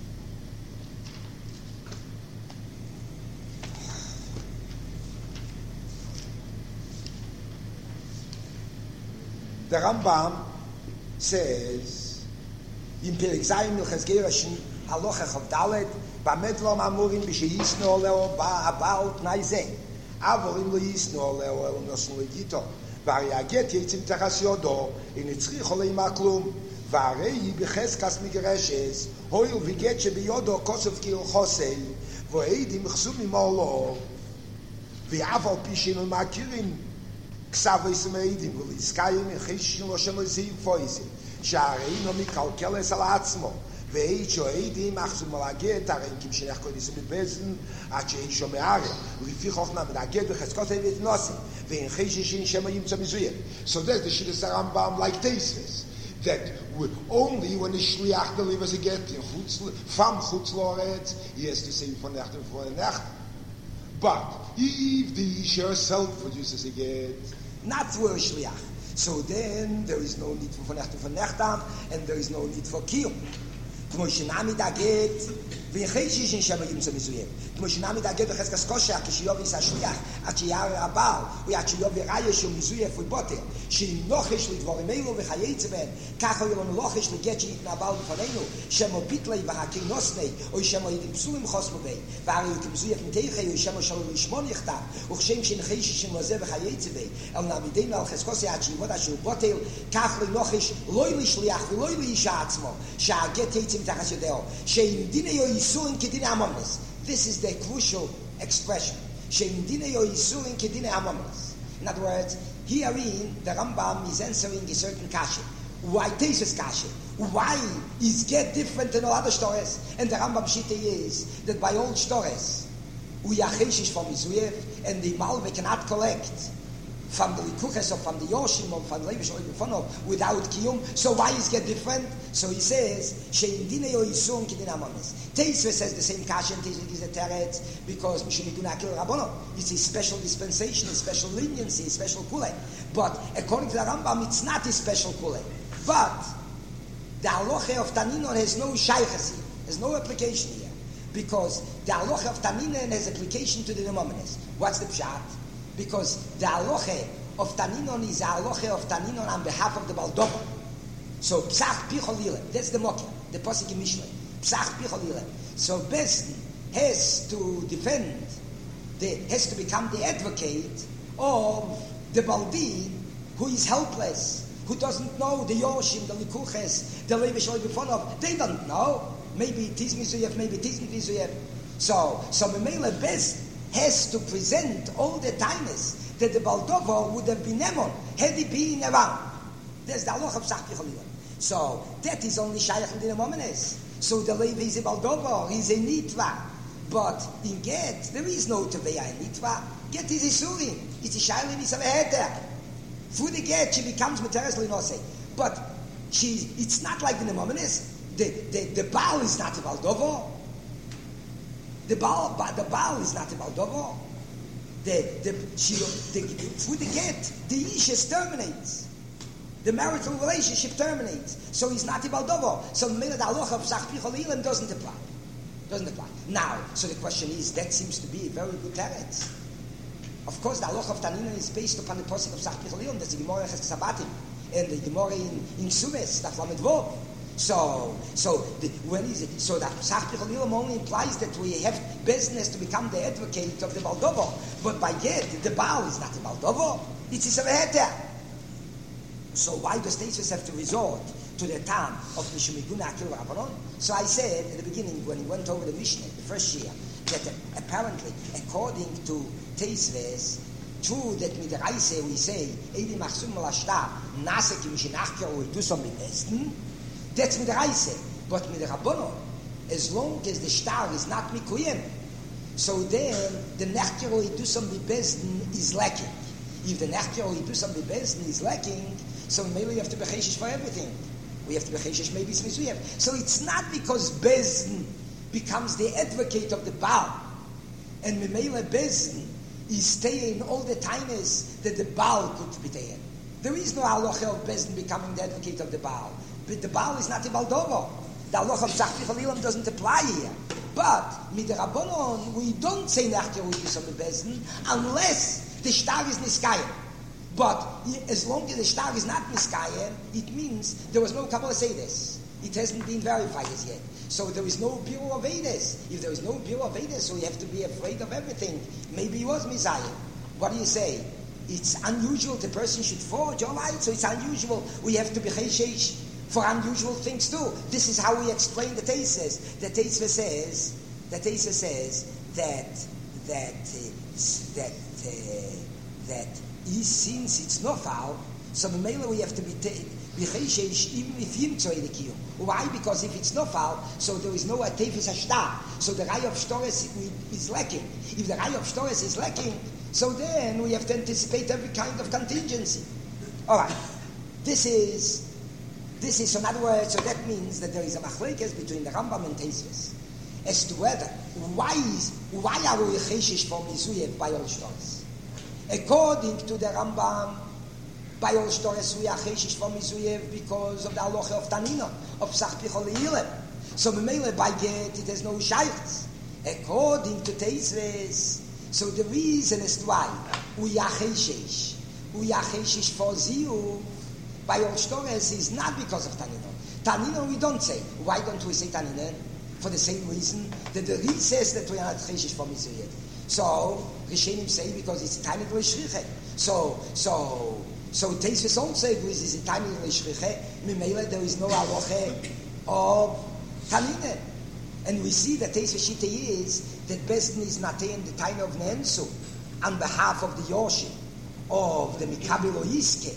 The Rambam says, in Perek Zayin Milches Gerashin, Halacha Chav Dalet, Bamedlo Mamurim B'Sheyisno Leo Ba'al Tnai Zeh, Avorim Lo Yisno Leo El Nosno Legito, Variaget Yitzim Tachas Yodo, in Yitzrich Olei Maklum, Varei B'Cheskas Migreshes, Hoil Viget Shebiyodo Kosov Kil Chosei, Voeidim Chsub Mimolo, V'Aval Pishin U'Makirin, Ksavos Meidim V'Liskayim Echeshin Lo Shem Lezeiv Foizim, Sha'arei No Mikalkeles Al Atzmo, ואישו עדים אחזו מלאגד, הרי אם שנך קודיסו מבזן, עד שאישו מערה, ולפי חוכמה מלאגד בחזקות היבט נוסי, ואין חששין שמה ימצא מזויר. So that's the Shittas Rambam like Teisves, that only when the Shliach delivers a get from Chutz Loretz, he has to say von Nacht and von Nacht. But if the Isha herself produces a get, not through a Shliach, so then there is no need for von Nacht and von Nachtam, and there is no need for Kiyum. כמו שנעמי דגת, ויחשיש אין שם ימצא מזויים. כמו שנעמי דגת בחזקס קושר, כשיוב יש השליח, עד שיער הבעל, ועד שיוב יראה שהוא מזויה פוטבוטר, שאם נוחש לדבורים אלו וחייצה בהם, ככה יהיה לנו לוחש לגט שיתנה הבעל בפנינו, שמו ביטלי והקי נוסני, או שמו ידים פסולים חוסמו בי, והרי יתם מזויה פנתיחי, או שמו שלו לשמון יכתב, וכשם שנחשיש עם לזה וחייצה בי, אל נעמידנו על חזקוסי עד שיבוד אשר בוטל, כך לנוחש לא לשליח ולא לאישה עצמו, שהגט יצא מתחת ידעו, שאם דיני או ייסורים כדיני המומנס. This is the crucial expression. שאם דיני או ייסורים כדיני המומנס. In other words, herein the Rambam is answering a certain kasha. Why Teisves kasha? Why is get different than all other stories? And the Rambam shita is that by all stories we are cheshish from Mizuyev, and the Malve cannot collect from the Likuches or from the Yoshim or from the Levish or Yifonov without Kiyum. So why is get different? So he says, Shein Dinei O Yisum Kidin Amamis. Teisves says the same kasha, and Teisves is a teretz, because Mishum Yiguna Akil Rabbono. It's a special dispensation, a special leniency, a special kulei. But according to the Rambam, it's not a special kulei. But the halacha of Taninon has no shaychas here, has no application here. Because the halacha of Taninon has application to the Nemomenes. What's the pshat? Because the halacha of Taninon is a halacha of Taninon on behalf of the Baldover. So Psach Pichol Yilem, that's the Mokia, the Posik in Mishlei. Psach Pichol Yilem. So Besdin has to defend, has to become the advocate of the Baldi who is helpless, who doesn't know the Yoshim, the Likuches, the Levish Oibifonov. They don't know. Maybe it is Mizuyev, maybe it isn't Mizuyev. So Memele Besdin has to present all the times that the Baldovo would have been Emon had he been around. There's the halacha of Psach Pichol Yilem. So that is only Shayach in the Nemomenes. So the Levi is a Baldovo, he's a Nitva. But in Get, there is no Teveya in Nitva. Get is a Surim. It's a Shaylim, it's a Heter. Through the Get, she becomes Materes Linose. But it's not like the Nemomenes. The Baal is not a Baldovo. The Baal is not a Baldovo. Through the Get, the Ishes terminates. The marital relationship terminates. So he's not a Baldovo. So the halacha of Psach Pichol Yilem doesn't apply. Now, so the question is, that seems to be a very good teretz. Of course, the halacha of Taninon is based upon the posik of Psach Pichol Yilem. That's the Gemara Ches Sabatim and the Gemara in Sumes, Daf Lamed Vov. When is it? So that Psach B'chol Ilam only implies that we have business to become the advocate of the Baldovo. But by yet, the Baal is not the Baldovo. It's a Heter. So why does Teisves have to resort to the time of Mishumiguna Akil Rabbanon? So I said at the beginning, when he went over the Mishnah, the first year, that apparently, according to Teisves, true that with the Reise we say, Eidi Machsum Malashta, Nase Kim Shinachker, we do some Besten. That's with the Reise. But with the Rabbanon, as long as the star is not Mikuyem, so then the Nechker or do some Besten is lacking. If the Nechker or do some Besten is lacking, so maybe we have to be cheshish for everything. We have to be cheshish maybe it's Mizuyef. So it's not because Bezdin becomes the advocate of the Baal, and Memele Bezdin is staying all the times that the Baal could be there. There is no halacha of Bezdin becoming the advocate of the Baal. But the Baal is not the Baldovo. The halacha of Psach B'chol Ilam doesn't apply here. But with the Rabbanon, we don't say Nechker with Yisam Bezdin unless the star is Niskayim. But as long as the star is not Niskayim, it means there was no Kabbalah say this. It hasn't been verified as yet. So there is no Biur of Eides. If there is no Biur of Eides, so we have to be afraid of everything. Maybe he was Messiah. What do you say? It's unusual the person should forge, all right, so it's unusual. We have to be cheshish for unusual things too. This is how we explain the Teisves. The Teisves says that since it's nofal, so the male we have to be cheshish even if him tzoy the kiyum. Why? Because if it's nofal, so there is no atefis hashtar. So the ray of shtores is lacking. If the ray of shtores is lacking, so then we have to anticipate every kind of contingency. All right. This is so in other words, so that means that there is a machlekes between the Rambam and Teisves as to whether why are we cheshish for Mizuyev by all shtores? According to the Rambam, by all shtores we are cheshish for Mizuyev because of the halacha of Tanina of Psach B'chol Ilam. So memele by get it has no shaykhs. According to Teisves, so the reason is why we are cheshish for Ziyu by all shtores is not because of Tanina. Tanina we don't say. Why don't we say Tanina? For the same reason that the Ri says that we are not cheshish for Mizuyev. So Rishonim say because it's tiny l'shriche. So Teisves also agrees it's tiny l'shriche. Mimele there is no halacha of Tanina, and we see that Teisves shita is that Bezdin is natein the time of Nensu on behalf of the Yoshim of the Mikabel Oiske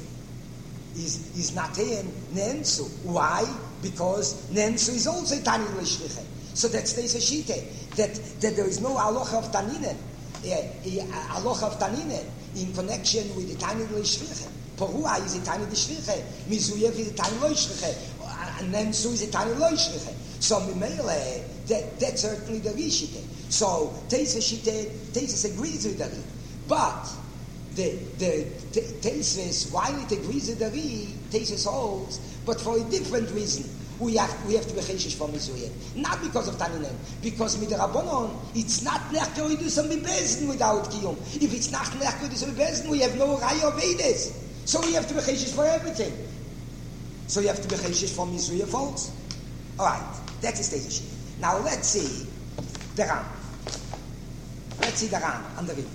is natein Nensu. Why? Because Nensu is also tiny l'shriche. So that's Teisves shita that there is no halacha of Tanina. Halacha of Tanina in connection with the tiny l'shriche. Porua is a tiny l'shriche. Mizuyev is a tiny l'shriche. And Nensu is a tiny l'shriche. So Mimele, that's certainly the Rishite. So Teisves agrees with the Ri. But the Teisves, while it agrees with the Ri, Teisves holds, but for a different reason. We have to be cheshish for Mizuyev. Not because of Taninen. Because with the Rabbanon, it's not Nechker we do some Bezdin without Kiyum. If it's not Nechker we do some Bezdin, we have no Raya of Eides. So we have to be cheshish for everything. So you have to be cheshish for Mizuyev folks. All right, that is Teisves. Now let's see the Ram. Let's see the Ram and the Ri.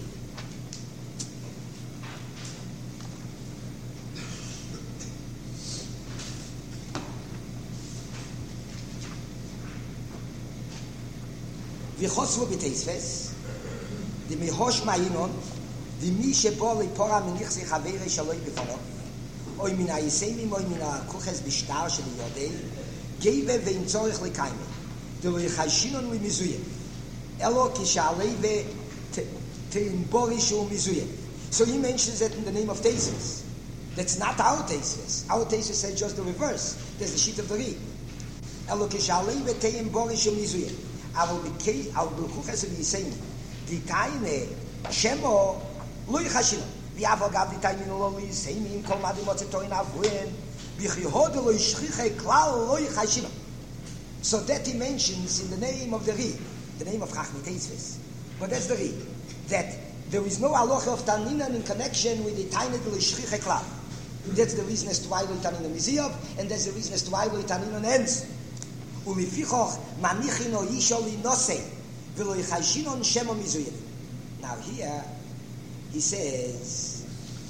V'chosvu b'Teisves, the mihosh ma'inon, the mi shebo le'pora menich zich avere shaloi b'fono, oy min ha'yisemim, oy min ha'kuches b'shtar shel yodei, geve ve'im tzorich le'kaime, de lo yichashinon u'mizuye, elo kishalei ve'te'imbori shu mizuye. So he mentions it in the name of Teisves. That's not our Teisves. Our Teisves says just the reverse. There's the sheet of the Ri. Elo kishalei ve'te'imbori shu mizuye. Aber b'kuches v'yiseim die Taine Shemo lo yichashino v'yavo gav die Taine lo yiseimim kol madim otzetoin avuen v'chihod lo yishchiche klal lo yichashino. So that he mentions in the name of the Ri, the name of Chachmei Teisves. But that's the Ri, that there is no halacha of Taninan in connection with the Taine lo yishchiche klal. That's the reason as to why we tanin on Miziyov, and that's the reason as to why we tanin on Ends. Umifichoch manichino yisholi nose v'lo yichashinon shemo mizuyev. Now here he says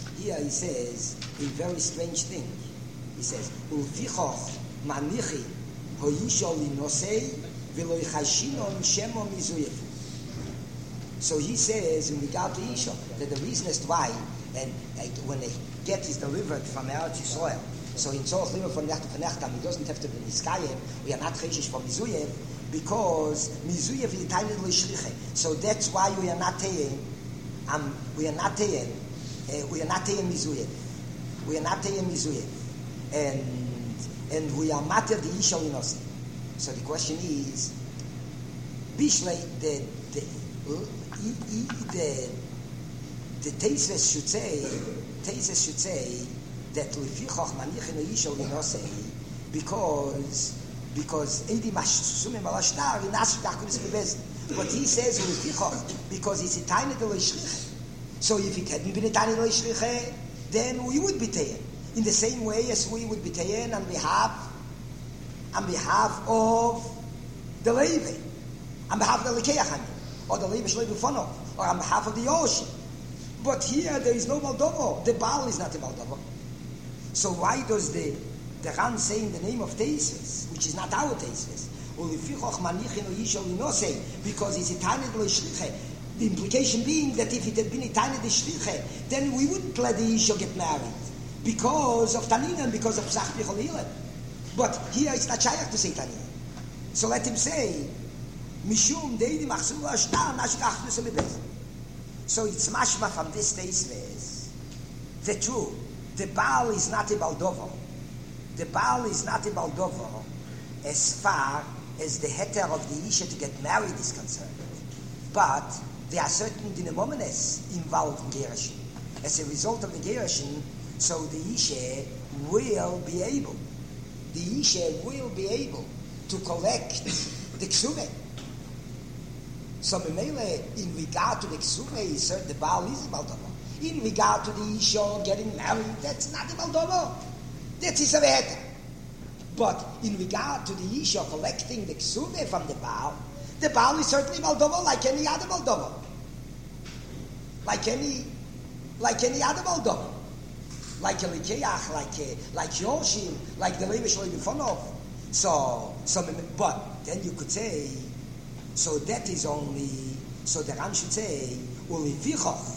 a very strange thing. He says umifichoch manichi hoyisholi nose v'lo yichashinon shemo mizuyev. So he says in regard to Isha that the reason as to why, and when a get is delivered from Eretz Yisrael, so in Tzorach Liver von Nacht to Nacht, he doesn't have to be Niskayim, we are not Cheshish for Mizuyev, because Mizuyev is tiny little Shliche. So that's why we are not Teyim, we are not Teyim Mizuyev. We are not Teyim Mizuyev. And we are Mater the Isha Linosi. So the question is, Bishlei, the Teisves should say that Lefichoch Manichino Yishol Linosei because Edi Mashsumim Balashtar in Ashdachus Bebez. But he says Lefichoch because it's a tiny little Shliche. So if it hadn't been a tiny little Shliche, then we would be Tayen. In the same way as we would be Tayen on behalf of the Levi, on behalf of the Lekeachani, or the Levi Shlei Bufonov, or on behalf of the Ocean. But here there is no Moldovo. The Baal is not a Moldovo. So why does the Ran say in the name of Teisves, which is not our Teisves, because it's a tiny little Shliche? The implication being that if it had been a tiny little Shliche, then we wouldn't let the Isha get married because of Tanina and because of Psach Bicholile. But here it's not Shaykh to say Tanina. So let him say, Mishum Deidi Machsul Ashtar Nashkach Nusam. So it's mashma from this Teisves. The true, the Baal is not a Baldovo. The Baal is not a Baldovo as far as the heter of the Isha to get married is concerned. But there are certain dinamomenes involved in Gerashin. As a result of the Gerashin, so the Isha will be able to collect the Ksume. So in regard to the Ksume, the Baal is a Baldovo. In regard to the Isha getting married, that's not a Baldovo. That is a heter. But in regard to the Isha collecting the Ksume from the Baal is certainly Baldovo like any other Baldovo. Like any other Baldovo. Like a Likeach, like Yoshim, like the Levi Shloi Bifonov. But then you could say, so that is only, so the Ran should say, Ulifichoch,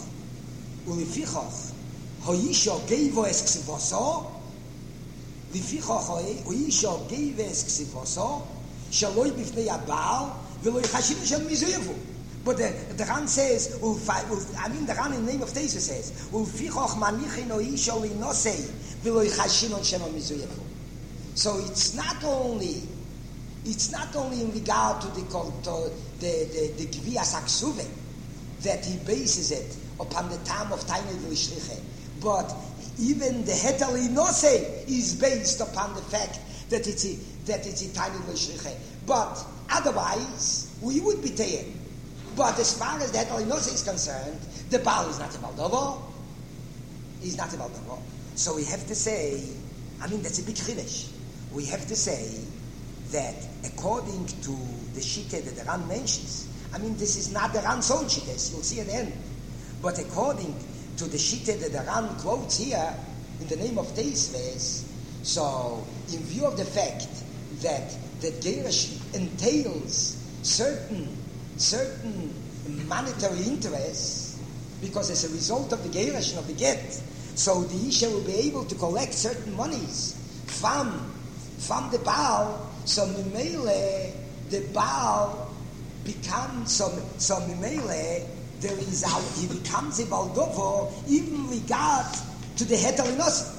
Hoisho Geivo es Ksivoso, Lifichoch Hoisho Geivo es Ksivoso, Shaloi Bifnei Abal, Veloi Chashinu Shel Mizuyevu. But the Ran says, the Ran in the name of Teisves says, Ulifichoch Manichin Hoisho Linosei, Veloi Chashinu Shel Mizuyevu. So it's not only in regard to the Gvias Aksuve that he bases it upon the time of Tainei V'Lishliche, but even the Heter Linose is based upon the fact that it's a Tainei V'Lishliche. But otherwise, we would be Tayin. But as far as the Heter Linose is concerned, the Baal is not a Baldovo. He's not a Baldovo. So we have to say, that's a big chiddush. We have to say that according to the Shittah that the Ran mentions, this is not the Ran's own Shittah, you'll see at the end. But according to the Shittah that the Ran quotes here in the name of Teisves, so in view of the fact that the Gerash entails certain monetary interests, because as a result of the Gerash of the Get, so the Isha will be able to collect certain monies from the Baal. So Mimele, the Baal becomes Mimele. He becomes a Baldovo even regard to the Heter Linosi.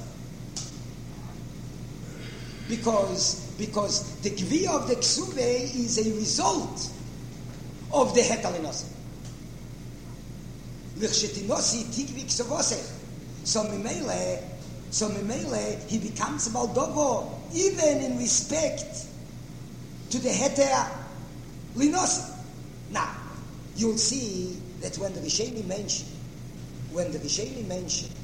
Because the Gvi of the Ksuve is a result of the Heter Linosi. L'chshetinosi Tigvi Ksovosech. So Mimele, he becomes a Baldovo even in respect to the Heter Linosi. Now, you'll see that when the Rishonim mention